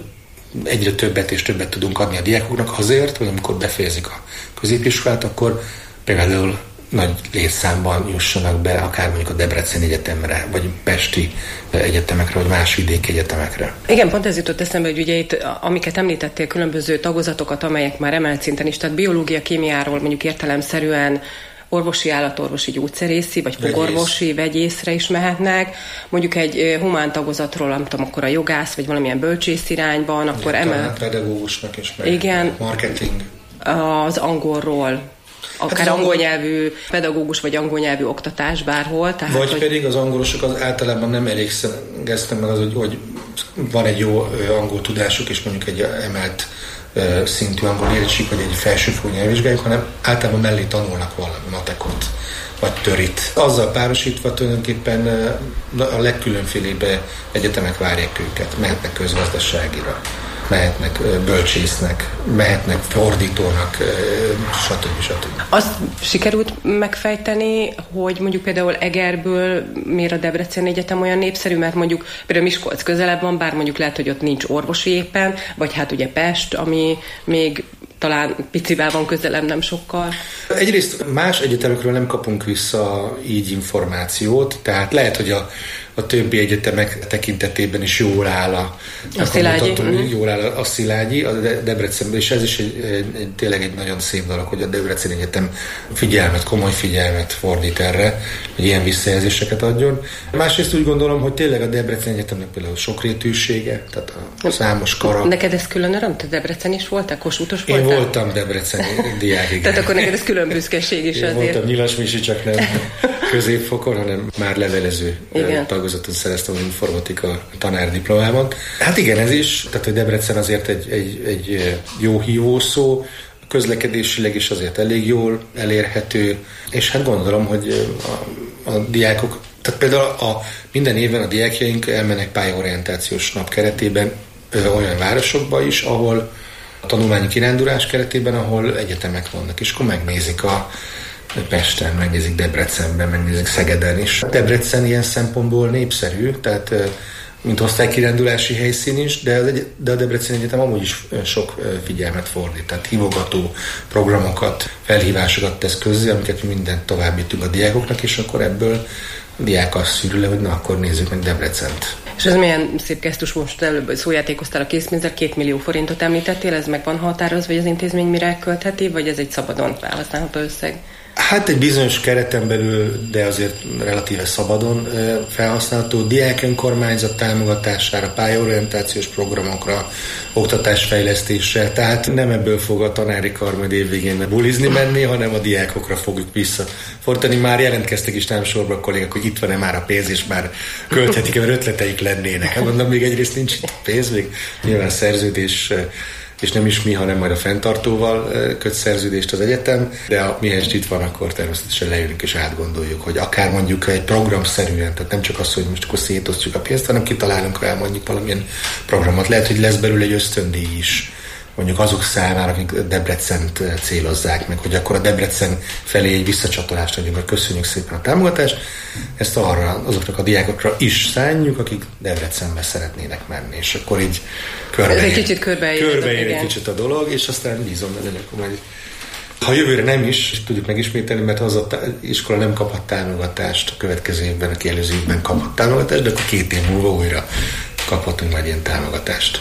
egyre többet és többet tudunk adni a diákoknak azért, hogy amikor befejezik a középiskolát, akkor például nagy létszámban jussanak be akár mondjuk a Debreceni Egyetemre, vagy pesti egyetemekre, vagy más vidéki egyetemekre. Igen, pont ez jutott eszembe, hogy ugye itt, amiket említettél, különböző tagozatokat, amelyek már emelt szinten is, tehát biológia, kémiáról mondjuk értelemszerűen orvosi, állatorvosi, gyógyszerészi, vagy fogorvosi, vegyészre is mehetnek. Mondjuk egy humán tagozatról, nem tudom, akkor a jogász, vagy valamilyen bölcsész irányban, akkor emelt. Pedagógusnak is meg. Igen. Marketing. Az angolról, akár angol nyelvű pedagógus, vagy angol nyelvű oktatás bárhol. Tehát, vagy pedig az angolosok az általában nem elégeztek meg az, hogy van egy jó angol tudásuk, és mondjuk egy emelt szintű angol érettség, vagy egy felsőfokú nyelvvizsgájuk, hanem általában mellé tanulnak valami matekot, vagy törit. Azzal párosítva tulajdonképpen a legkülönfélébb egyetemek várják őket. Mehetnek közgazdaságira, mehetnek bölcsésznek, mehetnek fordítónak, stb. Azt sikerült megfejteni, hogy mondjuk például Egerből miért a Debreceni Egyetem olyan népszerű, mert mondjuk például Miskolc közelebb van, bár mondjuk lehet, hogy ott nincs orvosi éppen, vagy hát ugye Pest, ami még talán picivel van közelebb, nem sokkal. Egyrészt más egyetemekről nem kapunk vissza így információt, tehát lehet, hogy a többi egyetemek tekintetében is jól áll a Szilágyi, a Debrecenben, és ez is tényleg egy nagyon szép dolog, hogy a Debreceni Egyetem komoly figyelmet fordít erre, hogy ilyen visszajelzéseket adjon. Másrészt úgy gondolom, hogy tényleg a Debreceni Egyetemnek például sokrétűsége, tehát a számos kara. Neked ez külön öröm? Te Debrecen is voltál? Kossuthos voltál? Én voltam debreceni diák, igen. Tehát akkor neked ez külön büszkeség is azért. Én voltam nyilasmisi, csak nem középfokon, hanem már levelező tagozaton szereztem az informatika tanárdiplomában. Hát igen, ez is, tehát hogy Debrecen azért egy jó hívószó, közlekedésileg is azért elég jól elérhető, és hát gondolom, hogy a diákok, tehát például minden évben a diákjaink elmennek pályaorientációs nap keretében olyan városokba is, ahol a tanulmányi kirándulás keretében, ahol egyetemek vannak, és akkor megnézik a Pesten, megnézik Debrecenben, megnézik Szegeden is. Debrecen ilyen szempontból népszerű, tehát mint osztálykirándulási helyszín is, de a Debreceni Egyetem amúgy is sok figyelmet fordít, tehát hívogató programokat, felhívásokat tesz közzé, amiket mindent továbbítunk a diákoknak, és akkor ebből a diák azt szűrül le, hogy na, akkor nézzük meg Debrecent. És ez milyen szép gesztus, most előbb szójátékoztál a készpénzzel, 2 millió forintot említettél, ez meg van határozva, hogy az intézmény mire költheti, vagy ez egy szabadon felhasználható összeg? Hát egy bizonyos kereten belül, de azért relatíve szabadon felhasználható, diák önkormányzat támogatására, pályaorientációs programokra, oktatásfejlesztésre, tehát nem ebből fog a tanári kar majd évvégén bulizni menni, hanem a diákokra fogjuk visszafordítani. Már jelentkeztek is támsorba a kollégák, hogy itt van-e már a pénz, és már költhetik-e, mert ötleteik lennének. Hát mondom, még egyrészt nincs pénz, még nyilván szerződés, és nem is mi, hanem majd a fenntartóval köt szerződést az egyetem, de mihez itt van, akkor természetesen leülünk és átgondoljuk, hogy akár mondjuk egy programszerűen, tehát nem csak az, hogy most akkor szétosztjuk a pénzt, hanem kitalálunk el mondjuk valamilyen programot. Lehet, hogy lesz belőle egy ösztöndíj is, mondjuk azok számára, akik Debrecent célozzák meg, hogy akkor a Debrecen felé egy visszacsatolást adjunk, mert köszönjük szépen a támogatást. Ezt azoknak a diákokra is szánjuk, akik Debrecenbe szeretnének menni, és akkor így körbeér egy kicsit a dolog, és aztán bízom benne, hogy akkor majd ha jövőre nem is tudjuk megismételni, mert az az iskola nem kaphat támogatást a következő évben, aki előző évben kaphat támogatást, de akkor 2 év múlva újra kaphatunk majd ilyen támogatást.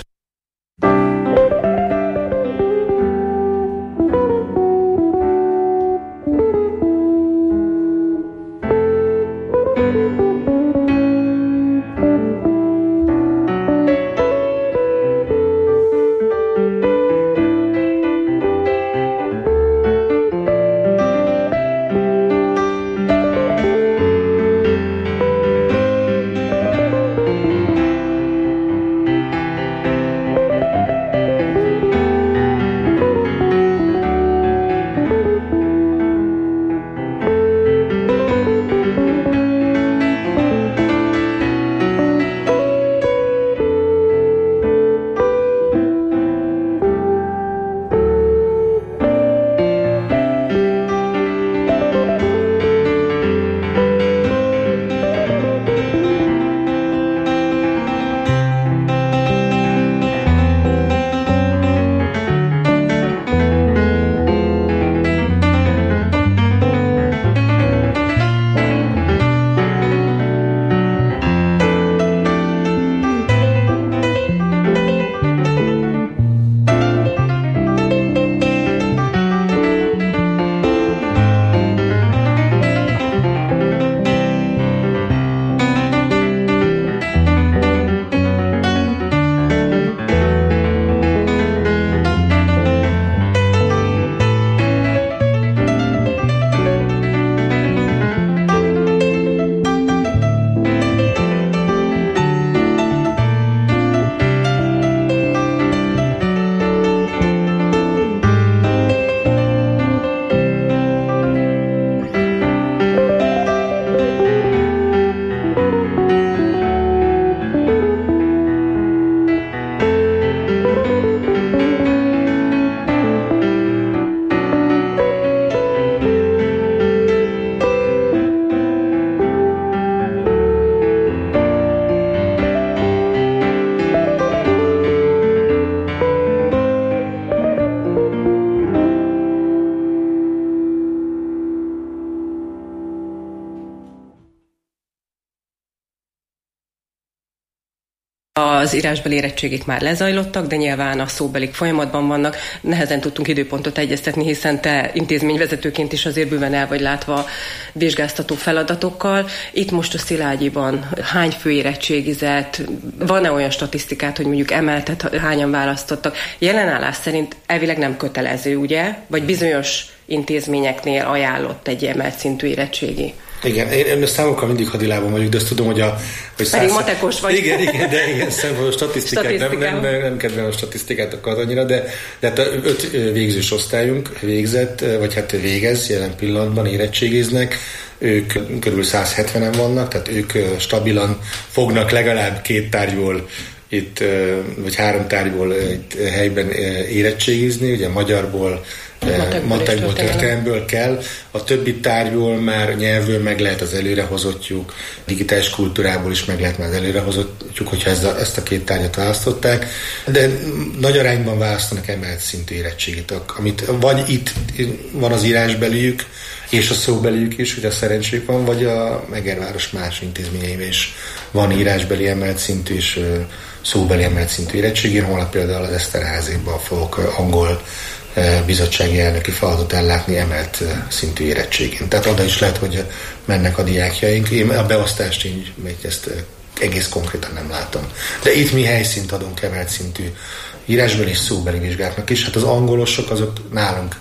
Az írásbeli érettségik már lezajlottak, de nyilván a szóbelik folyamatban vannak. Nehezen tudtunk időpontot egyeztetni, hiszen te intézményvezetőként is azért bőven el vagy látva vizsgáztató feladatokkal. Itt most a Szilágyiban hány fő érettségizett? Van-e olyan statisztikát, hogy mondjuk emeltet, hányan választottak? Jelenállás szerint elvileg nem kötelező, ugye? Vagy bizonyos intézményeknél ajánlott egy emelt szintű érettségi? Igen, én a számokkal mindig hadilában vagyok, de azt tudom, hogy pedig matekos vagy. Igen, de ilyen szemben a statisztikák, nem kedvelem a statisztikátokat annyira, de hát 5 végzős osztályunk végzett, vagy hát végez jelen pillanatban, érettségiznek. Ők körül 170-en vannak, tehát ők stabilan fognak legalább 2 tárgyból itt, vagy 3 tárgyból itt helyben érettségizni, ugye magyarból, matekból, történelemből kell. A többi tárgyból már nyelvből meg lehet az előrehozottjuk, digitális kultúrából is meg lehet már az előrehozottjuk, hogyha ezt a 2 tárgyat választották, de nagy arányban választanak emelt szintű érettségit, amit vagy itt van az írásbeliük, és a szóbeliük is, ugye a szerencsék van, vagy a Egerváros más intézményeiben is van írásbeli emelt szintű és szóbeli emelt szintű érettségén, holnap például az Eszterházékban fogok angol bizottsági elnöki feladatot ellátni emelt szintű érettségén. Tehát oda is lehet, hogy mennek a diákjaink. Én a beosztást így még ezt egész konkrétan nem látom. De itt mi helyszínt adunk emelt szintű írásbeli és szóbeli vizsgáknak is. Hát az angolosok azok nálunk,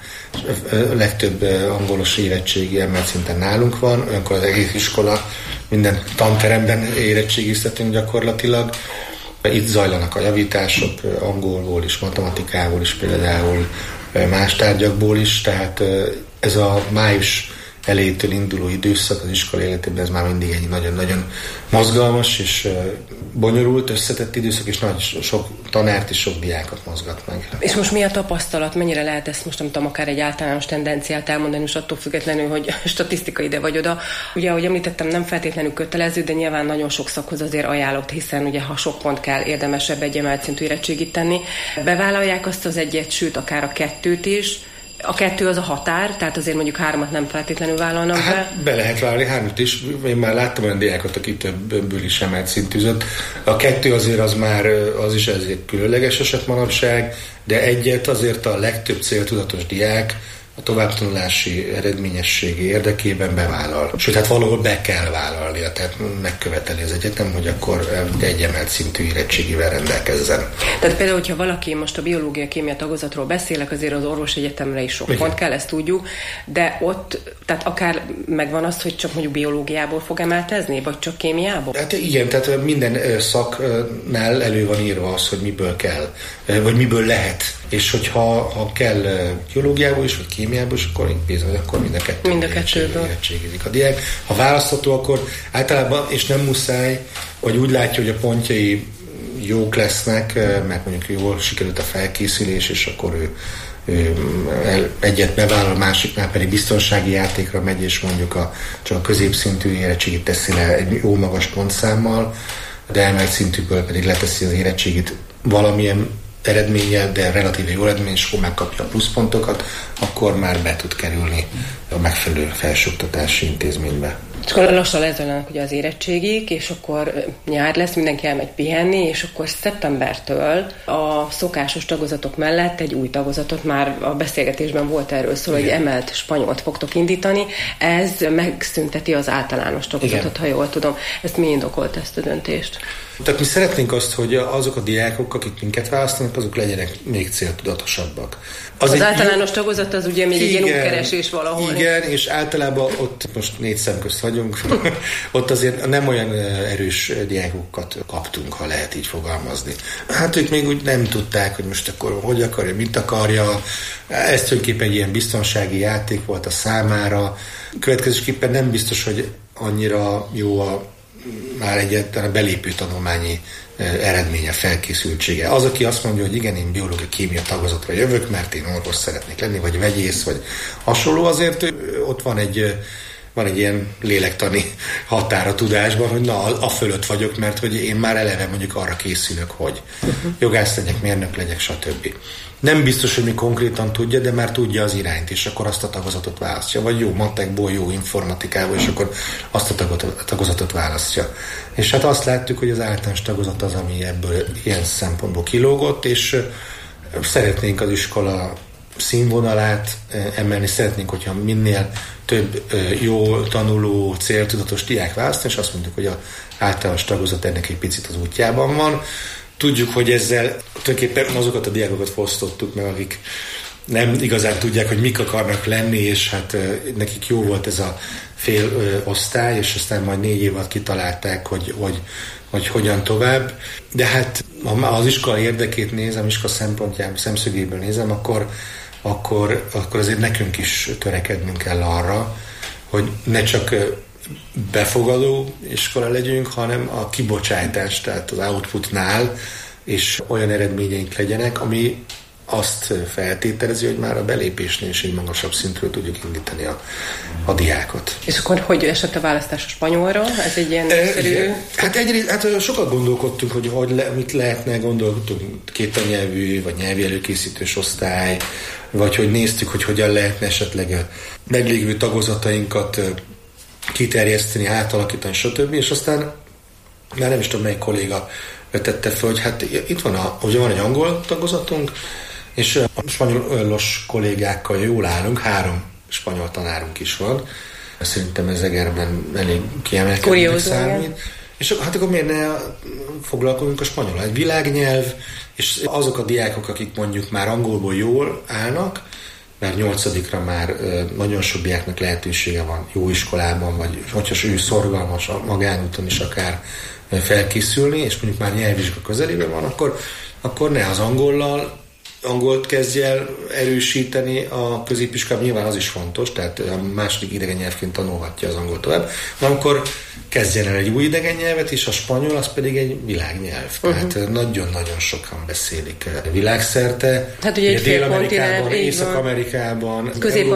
legtöbb angolos érettségi emelt szinten nálunk van, olyankor az egész iskola, minden tanteremben érettségiztetünk gyakorlatilag. Itt zajlanak a javítások, angolból is, matematikából is például, más tárgyakból is, tehát ez a május elejétől induló időszak az iskola életében, ez már mindig egy nagyon-nagyon mozgalmas és bonyolult, összetett időszak, és sok tanárt és sok diákot mozgat meg. És most mi a tapasztalat? Mennyire lehet ezt most, nem tudom, akár egy általános tendenciát elmondani, és attól függetlenül, hogy statisztika ide vagy oda. Ugye, ahogy említettem, nem feltétlenül kötelező, de nyilván nagyon sok szakhoz azért ajánlott, hiszen ugye, ha sok pont kell, érdemesebb egy emelt szintű érettségit tenni. Bevállalják azt az 1-et, sőt, akár a 2-t is. A 2 az a határ, tehát azért mondjuk 3-at nem feltétlenül vállalnak be. Hát be lehet vállalni 3-at is. Én már láttam olyan diákot, aki többből is emelt szintűzött. A 2 azért az már, az is ezért különleges eset manapság, de 1-et azért a legtöbb céltudatos diák a továbbtanulási eredményességi érdekében bevállal. Sőt, hát valahol be kell vállalnia, tehát megköveteli az egyetem, hogy akkor egy emelt szintű érettségivel rendelkezzen. Tehát például, hogyha valaki, most a biológia-kémia tagozatról beszélek, azért az orvosegyetemre is sok pont kell, ezt tudjuk, de ott, tehát akár megvan az, hogy csak mondjuk biológiából fog emeltezni, vagy csak kémiából? Hát igen, tehát minden szaknál elő van írva az, hogy miből kell, vagy miből lehet. És hogyha kell biológiából is, vagy kémiából is, akkor bizony, akkor mind a kettőből érettségizik a diák. Ha választható, akkor általában, és nem muszáj, vagy úgy látja, hogy a pontjai jók lesznek, mert mondjuk jól sikerült a felkészülés, és akkor ő egyet bevállal, a másiknál pedig biztonsági játékra megy, és mondjuk csak a középszintű érettségit teszi le egy jó magas pontszámmal, de emelt szintűből pedig leteszi az érettségit valamilyen eredménnyel, de relatíve jó eredmény, és akkor megkapja a pluszpontokat, akkor már be tud kerülni a megfelelő felsőoktatási intézménybe. És akkor lassan lezajlanak ugye az érettségik, és akkor nyár lesz, mindenki elmegy pihenni, és akkor szeptembertől a szokásos tagozatok mellett egy új tagozatot, már a beszélgetésben volt erről szó, hogy emelt spanyolt fogtok indítani, ez megszünteti az általános tagozatot, ha jól tudom. Ezt mi indokolt, ezt a döntést? Tehát mi szeretnénk azt, hogy azok a diákok, akik minket választanak, azok legyenek még céltudatosabbak. Az általános tagozat az ugye még egy ilyen útkeresés valahol. Igen, és általában ott most 4 szem közt vagyunk, ott azért nem olyan erős diákokat kaptunk, ha lehet így fogalmazni. Hát ők még úgy nem tudták, hogy most akkor hogy akarja, mit akarja. Ez tulajdonképpen egy ilyen biztonsági játék volt a számára. Következésképpen nem biztos, hogy annyira jó már egyáltalán belépő tanulmányi eredménye, felkészültsége. Az, aki azt mondja, hogy igen, én biológia, kémia tagozatra jövök, mert én orvos szeretnék lenni, vagy vegyész, vagy hasonló, azért ott van egy van egy ilyen lélektani határ a tudásban, hogy na, a fölött vagyok, mert hogy én már eleve mondjuk arra készülök, hogy jogász legyek, mérnök legyek, stb. Nem biztos, hogy mi konkrétan tudja, de már tudja az irányt, és akkor azt a tagozatot választja. Vagy jó matekból, jó informatikából, és akkor azt a tagozatot választja. És hát azt láttuk, hogy az általános tagozat az, ami ebből ilyen szempontból kilógott, és szeretnénk az iskola színvonalát emelni, szeretnénk, hogyha minél több jó tanuló, céltudatos diák választani, és azt mondjuk, hogy az általános tagozat ennek egy picit az útjában van. Tudjuk, hogy ezzel tulajdonképpen azokat a diákokat fosztottuk meg, akik nem igazán tudják, hogy mik akarnak lenni, és hát nekik jó volt ez a fél osztály, és aztán majd 4 év alatt kitalálták, hogy hogyan tovább. De hát ha az iskola érdekét nézem, iskola szemszögéből nézem, akkor azért nekünk is törekednünk kell arra, hogy ne csak befogadó iskola legyünk, hanem a kibocsátás, tehát az outputnál és olyan eredményeink legyenek, ami azt feltételezi, hogy már a belépésnél is egy magasabb szintről tudjuk indítani a diákot. És akkor hogy esett a választás a spanyolra? Ez egy ilyen egyszerű... Hát sokat gondolkodtunk, hogy mit lehetne, gondolkodtunk kétanyelvű, vagy nyelvi előkészítős osztály, vagy hogy néztük, hogy hogyan lehetne esetleg a meglévő tagozatainkat kiterjeszteni, átalakítani, stb. És aztán már nem is tudom, melyik kolléga vetette fel, hogy hát itt van, ugye van egy angol tagozatunk, és a spanyolos kollégákkal jól állunk, 3 spanyol tanárunk is van. Szerintem ez Egerben elég kiemelkedőnek számít. És hát akkor miért ne foglalkozunk a spanyol? Egy világnyelv, és azok a diákok, akik mondjuk már angolból jól állnak, mert 8-ra már nagyon sok diáknak lehetősége van jó iskolában, vagy hogyha ő szorgalmas a magánúton is akár felkészülni, és mondjuk már nyelvvizsga közelében van, akkor ne az angolt kezdje el erősíteni a középiskolában, nyilván az is fontos, tehát a második idegen nyelvként tanulhatja az angol tovább, de akkor kezdjen el egy új idegen nyelvet, és a spanyol az pedig egy világnyelv. Tehát nagyon-nagyon sokan beszélik világszerte. Hát ugye egy Dél-Amerikában, Észak-Amerikában,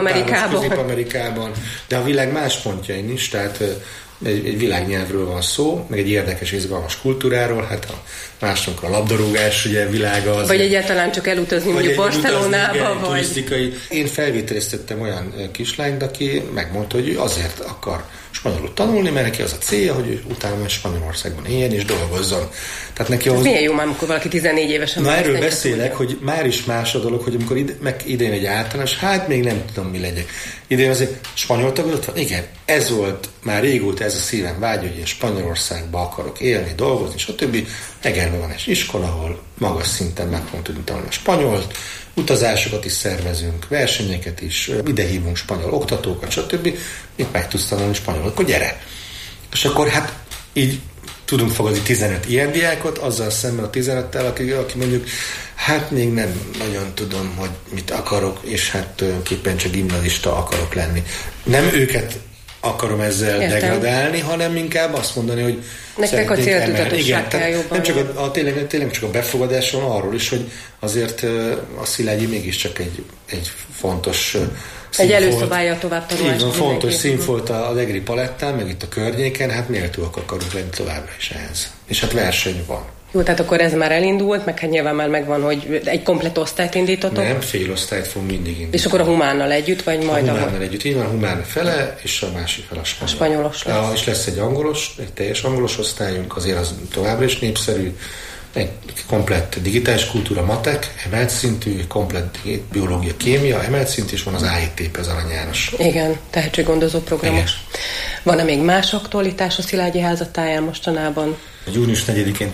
Közép-Amerikában, de a világ más pontjain is, tehát egy világnyelvről van szó, meg egy érdekes, izgalmas kultúráról, hát a másnak a labdarúgás ugye világa az. Vagy egyáltalán csak elutazni mondjuk Barcelonába, vagy... Turisztikai. Én felvételeztettem olyan kislányt, aki megmondta, hogy ő azért akar spanyolul tanulni, mert neki az a célja, hogy ő utána majd Spanyolországban éljen és dolgozzon. Tehát neki ahhoz... Milyen jó már, amikor valaki 14 évesen... Na erről beszélek, hogy már is más a dolog, hogy amikor idén egy általános, hát még nem tudom, mi legyek. Idén azért spanyol tagozat van? Igen, ez volt már régóta ez a szívem vágy, hogy én Spanyolországba akarok élni, dolgozni, stb. Egerben van egy iskola, ahol magas szinten meg fogunk tudni tanulni a spanyolt, utazásokat is szervezünk, versenyeket is, ide hívunk spanyol oktatókat, stb. Itt meg tudsz tanulni spanyol, akkor gyere. És akkor hát így tudunk fogadni 15 ilyen diákot, azzal szemben a 15-tel, aki mondjuk, hát még nem nagyon tudom, hogy mit akarok, és hát tulajdonképpen csak gimnazista akarok lenni. Nem őket akarom ezzel degradálni, hanem inkább azt mondani, hogy nektek a céltudatosság kell jobban. Nem csak tényleg csak a befogadás van, arról is, hogy azért a Szilágyi mégiscsak egy fontos egy előszobálja a továbbtanulást. Így van, fontos színfolt az egri palettán, meg itt a környéken, hát méltóak akarunk lenni továbbra is ehhez. És hát verseny van. Jó, tehát akkor ez már elindult, meg hát nyilván már megvan, hogy egy komplett osztályt indítotok. Nem, fél osztályt fogunk mindig indítani. És akkor a humánnal együtt, vagy majd a humánnal együtt. Így van, a humán fele, és a másik fele a spanyolos lesz. És lesz egy angolos, egy teljes angolos osztályunk, azért az továbbra is népszerű. Egy komplett digitális kultúra, matek, emelt szintű, komplett biológia, kémia, emelt szintű, és van az AITP, az Arany János. Igen, tehetséggondozó programos. Van-e még más aktualitás a Szilágyi házatáján mostanában? Június 4-én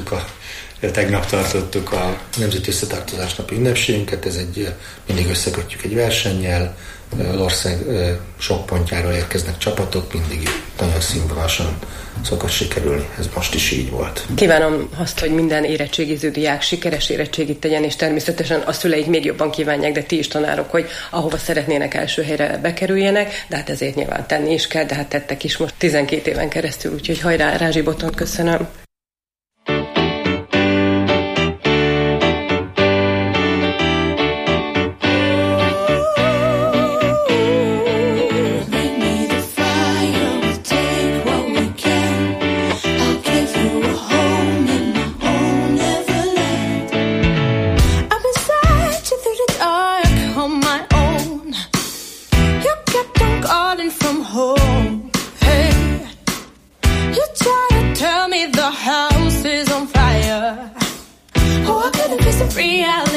tegnap tartottuk a Nemzeti Összetartozás napi ünnepségünket, mindig összekötjük egy versennyel, az ország sok pontjáról érkeznek csapatok, mindig nagyon színvonalasan szokott sikerülni. Ez most is így volt. Kívánom azt, hogy minden érettségiző diák sikeres érettségit tegyen, és természetesen a szüleik még jobban kívánják, de ti is tanárok, hogy ahova szeretnének első helyre bekerüljenek, de hát ezért nyilván tenni is kell, de hát tettek is most 12 éven keresztül, úgyhogy hajrá, Rázsi Botont köszönöm.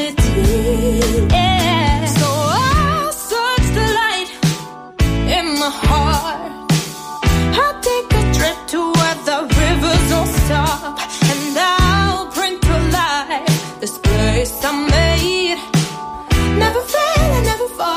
reality. Yeah. So I'll search the light in my heart. I'll take a trip to where the rivers don't stop, and I'll bring to life this place I made. Never fail and never fall.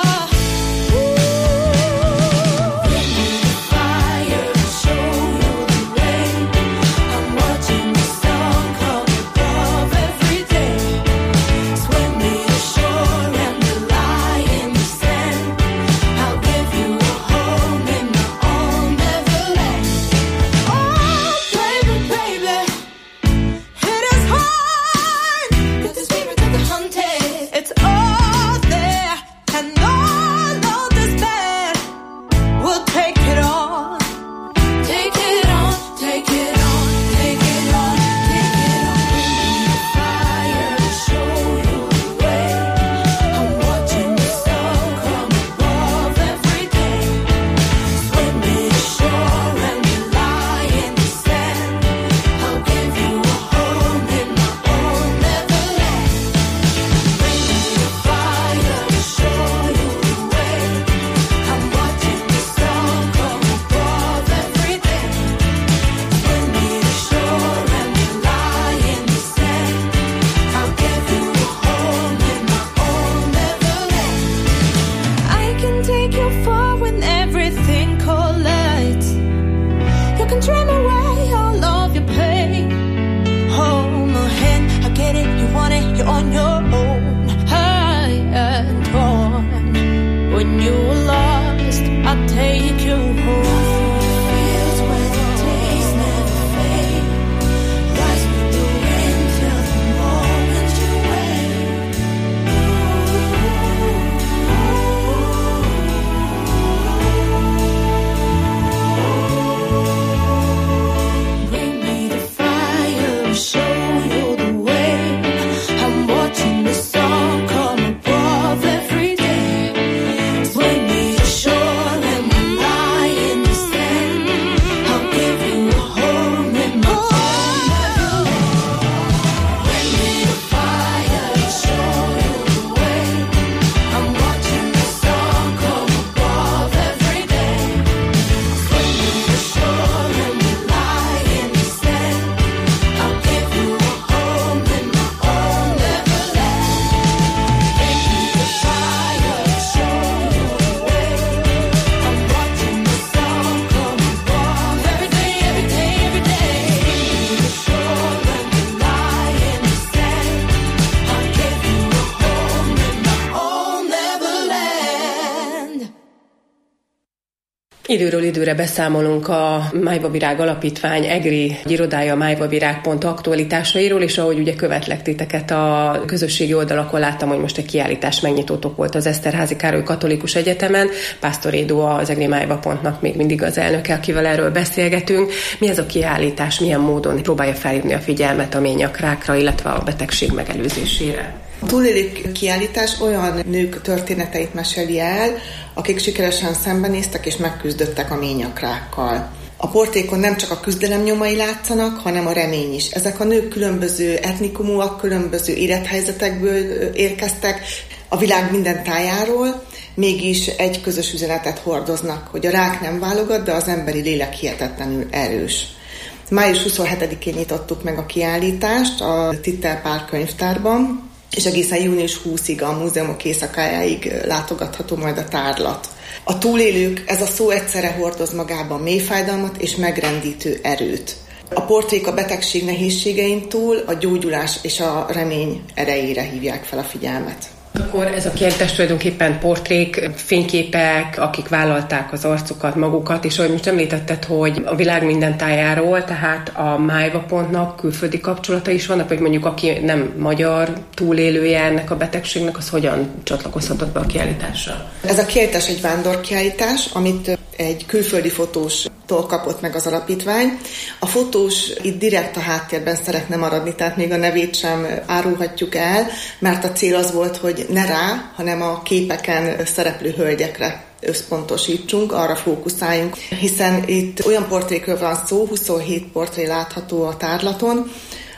Időről időre beszámolunk a Májva Virág Alapítvány EGRI irodája májvavirág.hu aktualitásairól, és ahogy ugye követlek titeket a közösségi oldalakon, láttam, hogy most egy kiállítás megnyitótok volt az Eszterházy Károly Katolikus Egyetemen. Pásztor Édó, az EGRI Májva.hu-nak még mindig az elnöke, akivel erről beszélgetünk. Mi ez a kiállítás, milyen módon próbálja felhívni a figyelmet a ményakrákra, illetve a betegség megelőzésére? A túlélők kiállítás olyan nők történeteit meséli el, akik sikeresen szembenéztek és megküzdöttek a ményakrákkal. A portrékon nem csak a küzdelem nyomai látszanak, hanem a remény is. Ezek a nők különböző etnikumúak, különböző élethelyzetekből érkeztek, a világ minden tájáról, mégis egy közös üzenetet hordoznak, hogy a rák nem válogat, de az emberi lélek hihetetlenül erős. Május 27-én nyitottuk meg a kiállítást a Titter Park könyvtárban, és egészen június 20-ig a múzeumok éjszakájáig látogatható majd a tárlat. A túlélők, ez a szó egyszerre hordoz magában mély fájdalmat és megrendítő erőt. A portrék a betegség nehézségein túl a gyógyulás és a remény erejére hívják fel a figyelmet. Akkor ez a kiállítás tulajdonképpen portrék, fényképek, akik vállalták az arcukat, magukat, és ahogy most említetted, hogy a világ minden tájáról, tehát a Májva.hu-nak külföldi kapcsolata is vannak, vagy mondjuk aki nem magyar túlélője ennek a betegségnek, az hogyan csatlakozhatott be a kiállításra? Ez a kiállítás egy vándorkiállítás, amit egy külföldi fotóstól kapott meg az alapítvány. A fotós itt direkt a háttérben szeretne maradni, tehát még a nevét sem árulhatjuk el, mert a cél az volt, hogy ne rá, hanem a képeken szereplő hölgyekre összpontosítsunk, arra fókuszáljunk, hiszen itt olyan portrékről van szó, 27 portré látható a tárlaton,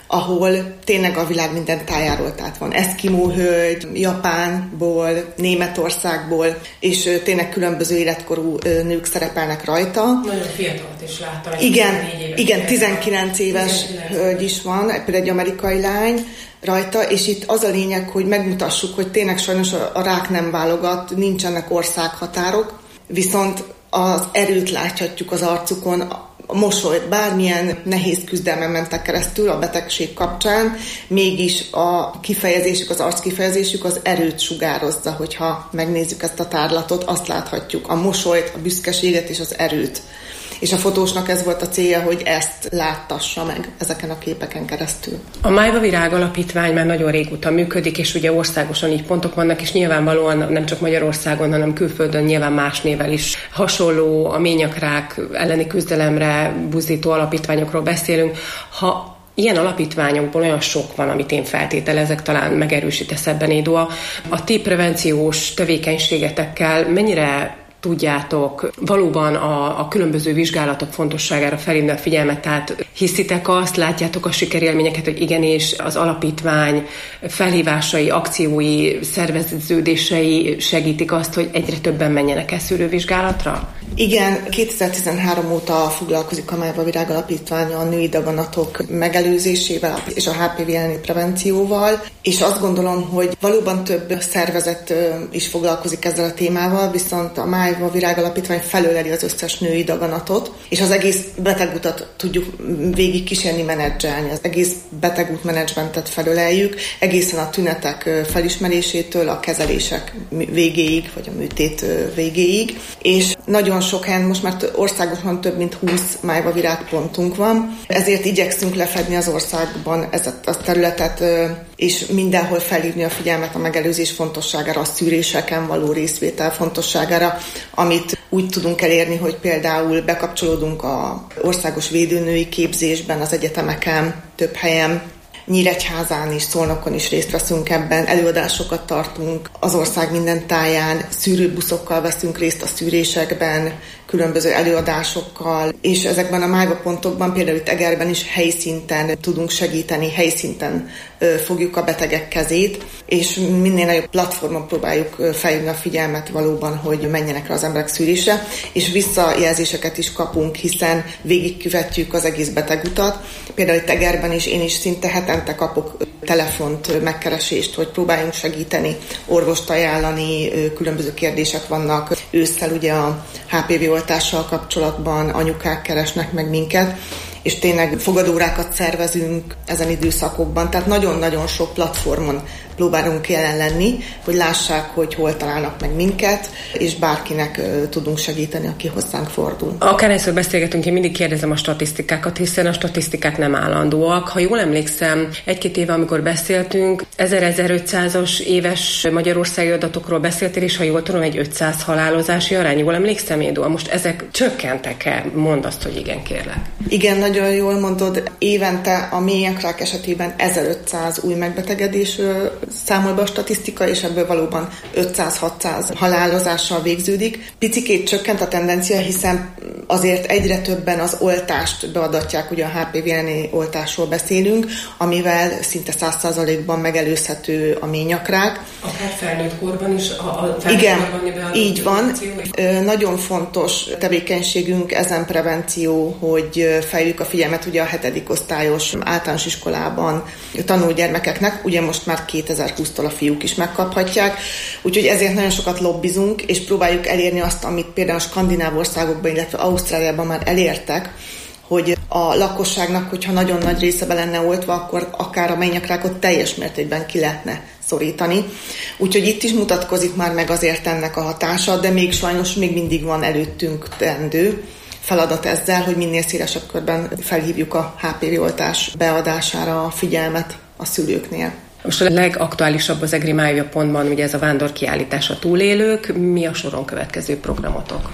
ahol tényleg a világ minden tájáról, tehát van eszkimó hölgy, Japánból, Németországból, és tényleg különböző életkorú nők szerepelnek rajta. Nagyon fiatalt is láttam. Igen, 19 éves hölgy is van, például egy amerikai lány rajta, és itt az a lényeg, hogy megmutassuk, hogy tényleg sajnos a rák nem válogat, nincsenek országhatárok, viszont az erőt láthatjuk az arcukon, a mosolyt, bármilyen nehéz küzdelmen mentek keresztül a betegség kapcsán, mégis a kifejezésük, az arckifejezésük az erőt sugározza, hogyha megnézzük ezt a tárlatot, azt láthatjuk, a mosolyt, a büszkeséget és az erőt. És a fotósnak ez volt a célja, hogy ezt láttassa meg ezeken a képeken keresztül. A Májva Virág Alapítvány már nagyon régóta működik, és ugye országosan így pontok vannak, és nyilvánvalóan nem csak Magyarországon, hanem külföldön nyilván más névvel is hasonló a ményakrák elleni küzdelemre buzdító alapítványokról beszélünk. Ha ilyen alapítványokból olyan sok van, amit én feltételezek, talán megerősítesz ebben, Édua. A ti prevenciós tevékenységetekkel mennyire tudjátok valóban a különböző vizsgálatok fontosságára felhívni a figyelmet, tehát hiszitek azt, látjátok a sikerélményeket, hogy igenis az alapítvány felhívásai, akciói, szerveződései segítik azt, hogy egyre többen menjenek el szűrővizsgálatra? Igen, 2013 óta foglalkozik a Májva Virág Alapítvány a női daganatok megelőzésével és a HPV elleni prevencióval, és azt gondolom, hogy valóban több szervezet is foglalkozik ezzel a témával, viszont a Májva Virág Alapítvány felöleli az összes női daganatot, és az egész betegutat tudjuk végig kísérni, menedzselni. Az egész betegút menedzsmentet felöleljük, egészen a tünetek felismerésétől a kezelések végéig, vagy a műtét végéig, és nagyon sok helyen, most már országosan több mint 20 Májva virágpontunk van, ezért igyekszünk lefedni az országban ezt a területet, és mindenhol felhívni a figyelmet a megelőzés fontosságára, a szűréseken való részvétel fontosságára, amit úgy tudunk elérni, hogy például bekapcsolódunk az országos védőnői képzésben, az egyetemeken, több helyen, Nyíregyházán is, Szolnokon is részt veszünk ebben, előadásokat tartunk az ország minden táján, szűrőbuszokkal veszünk részt a szűrésekben, különböző előadásokkal, és ezekben a Májva pontokban, például itt Egerben is helyszinten tudunk segíteni, helyszinten fogjuk a betegek kezét, és minél nagyobb platformon próbáljuk felhívni a figyelmet valóban, hogy menjenek rá az emberek szűrésre, és visszajelzéseket is kapunk, hiszen végigkövetjük az egész betegutat. Például itt Egerben is én is szinte hetente kapok telefont, megkeresést, hogy próbáljunk segíteni, orvost ajánlani, különböző kérdések vannak. Ősszel ugye a HPV oltással kapcsolatban anyukák keresnek meg minket, és tényleg fogadórákat szervezünk ezen időszakokban, tehát nagyon-nagyon sok platformon próbálunk jelen lenni, hogy lássák, hogy hol találnak meg minket, és bárkinek tudunk segíteni, aki hozzánk fordul. Akárhányszor beszélgetünk, én mindig kérdezem a statisztikákat, hiszen a statisztikák nem állandóak. Ha jól emlékszem, egy-két éve, amikor beszéltünk, 1000-1500-as éves magyarországi adatokról beszéltél, és ha jól tudom, egy 500 halálozási arány. Jól emlékszem, Édua? Most ezek csökkentek-e? Mondd azt, hogy igen, kérlek. Igen, nagyon jól mondod. Évente a ményakrák esetében 1500 új megbetegedés számol be a statisztika, és ebből valóban 500-600 halálozással végződik. Picikét csökkent a tendencia, hiszen azért egyre többen az oltást beadatják, ugye a HPV elleni oltásról beszélünk, amivel szinte 100%-ban megelőzhető a ményakrák. Akár felnőtt korban is? Igen, így van. Nagyon fontos tevékenységünk ezen prevenció, hogy felhívjuk a figyelmet ugye a 7. osztályos általános iskolában tanuló gyermekeknek, ugye most már 2020-tól a fiúk is megkaphatják, úgyhogy ezért nagyon sokat lobbizunk, és próbáljuk elérni azt, amit például a skandináv országokban, illetve Ausztráliában már elértek, hogy a lakosságnak, hogyha nagyon nagy része be lenne oltva, akkor akár a ményakrákot teljes mértékben ki lehetne szorítani. Úgyhogy itt is mutatkozik már meg azért ennek a hatása, de még sajnos még mindig van előttünk teendő feladat ezzel, hogy minél szélesebb körben felhívjuk a HPV oltás beadására a figyelmet a szülőknél. Most a legaktuálisabb az egri Májva pontban ugye ez a vándorkiállítás a túlélők. Mi a soron következő programotok?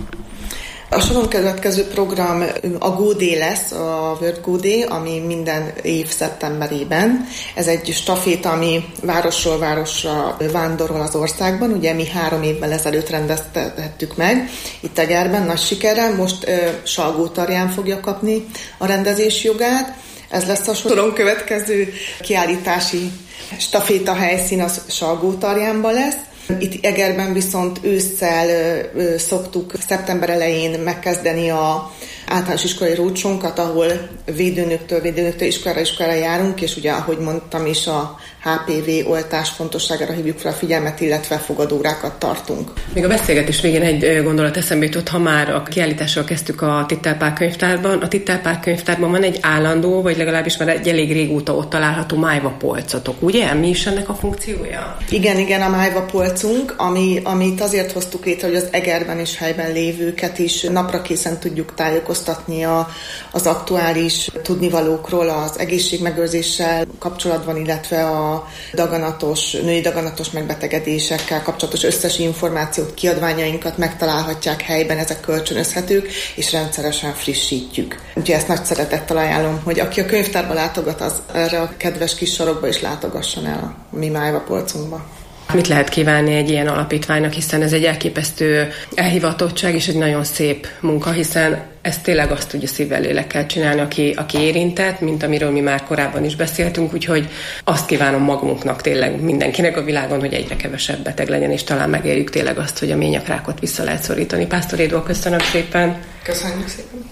A soron következő program a Go Day lesz, a World Go Day, ami minden év szeptemberében. Ez egy staféta, ami városról városra vándorol az országban. Ugye mi 3 évvel ezelőtt rendeztettük meg itt Egerben nagy sikerrel. Most Salgótarján fogja kapni a rendezés jogát. Ez lesz a soron következő kiállítási staféta helyszín, az Salgótarjánban lesz. Itt Egerben viszont ősszel szoktuk szeptember elején megkezdeni a általános iskolai rócsónkat, ahol védőnöktől iskolára járunk, és ugye, ahogy mondtam is, a HPV oltás fontosságára hívjuk fel a figyelmet, illetve fogadórákat tartunk. Még a beszélgetés végén egy gondolat eszembe jutott, ha már a kiállítással kezdtük a Tittelpál könyvtárban. A Tittelpál könyvtárban van egy állandó, vagy legalábbis már egy elég régóta ott található májvapolcotok, ugye? Mi is ennek a funkciója? Igen, a májvapolcunk, amit azért hoztuk létre, hogy az Egerben és helyben lévőket is napra készen tudjuk tájékoztatni az aktuális tudnivalókról, az egészségmegőrzéssel kapcsolatban, illetve a női daganatos megbetegedésekkel kapcsolatos összes információt, kiadványainkat megtalálhatják helyben, ezek kölcsönözhetők, és rendszeresen frissítjük. Úgyhogy ezt nagy szeretettel ajánlom, hogy aki a könyvtárba látogat, az erre a kedves kis sorokba is látogasson el a mi májvapolcunkba. Mit lehet kívánni egy ilyen alapítványnak, hiszen ez egy elképesztő elhivatottság és egy nagyon szép munka, hiszen ezt tényleg azt tudja szívvel, lélekkel csinálni, aki érintett, mint amiről mi már korábban is beszéltünk, úgyhogy azt kívánom magunknak, tényleg mindenkinek a világon, hogy egyre kevesebb beteg legyen, és talán megérjük tényleg azt, hogy a ményakrákot vissza lehet szorítani. Pásztor Édó, köszönöm szépen! Köszönjük szépen!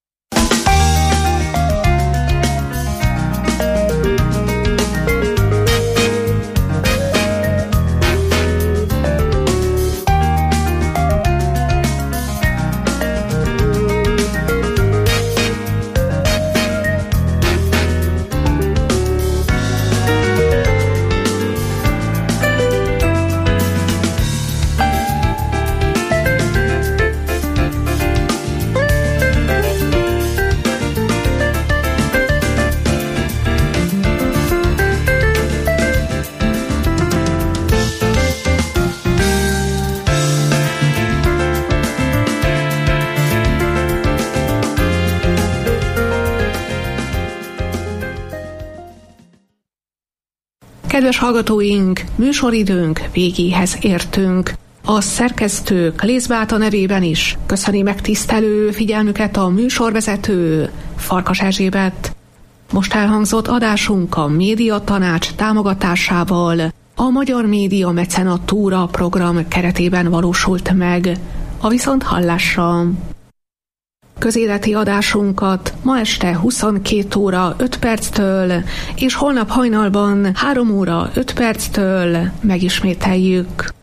Kedves hallgatóink, műsoridőnk végéhez értünk. A szerkesztő Klészbáta nevében is köszöni megtisztelő figyelmüket a műsorvezető Farkas Erzsébet. Most elhangzott adásunk a Médiatanács támogatásával a Magyar Média Mecenatúra program keretében valósult meg. A viszonthallásra! Közéleti adásunkat ma este 22 óra 5 perctől és holnap hajnalban 3 óra 5 perctől megismételjük.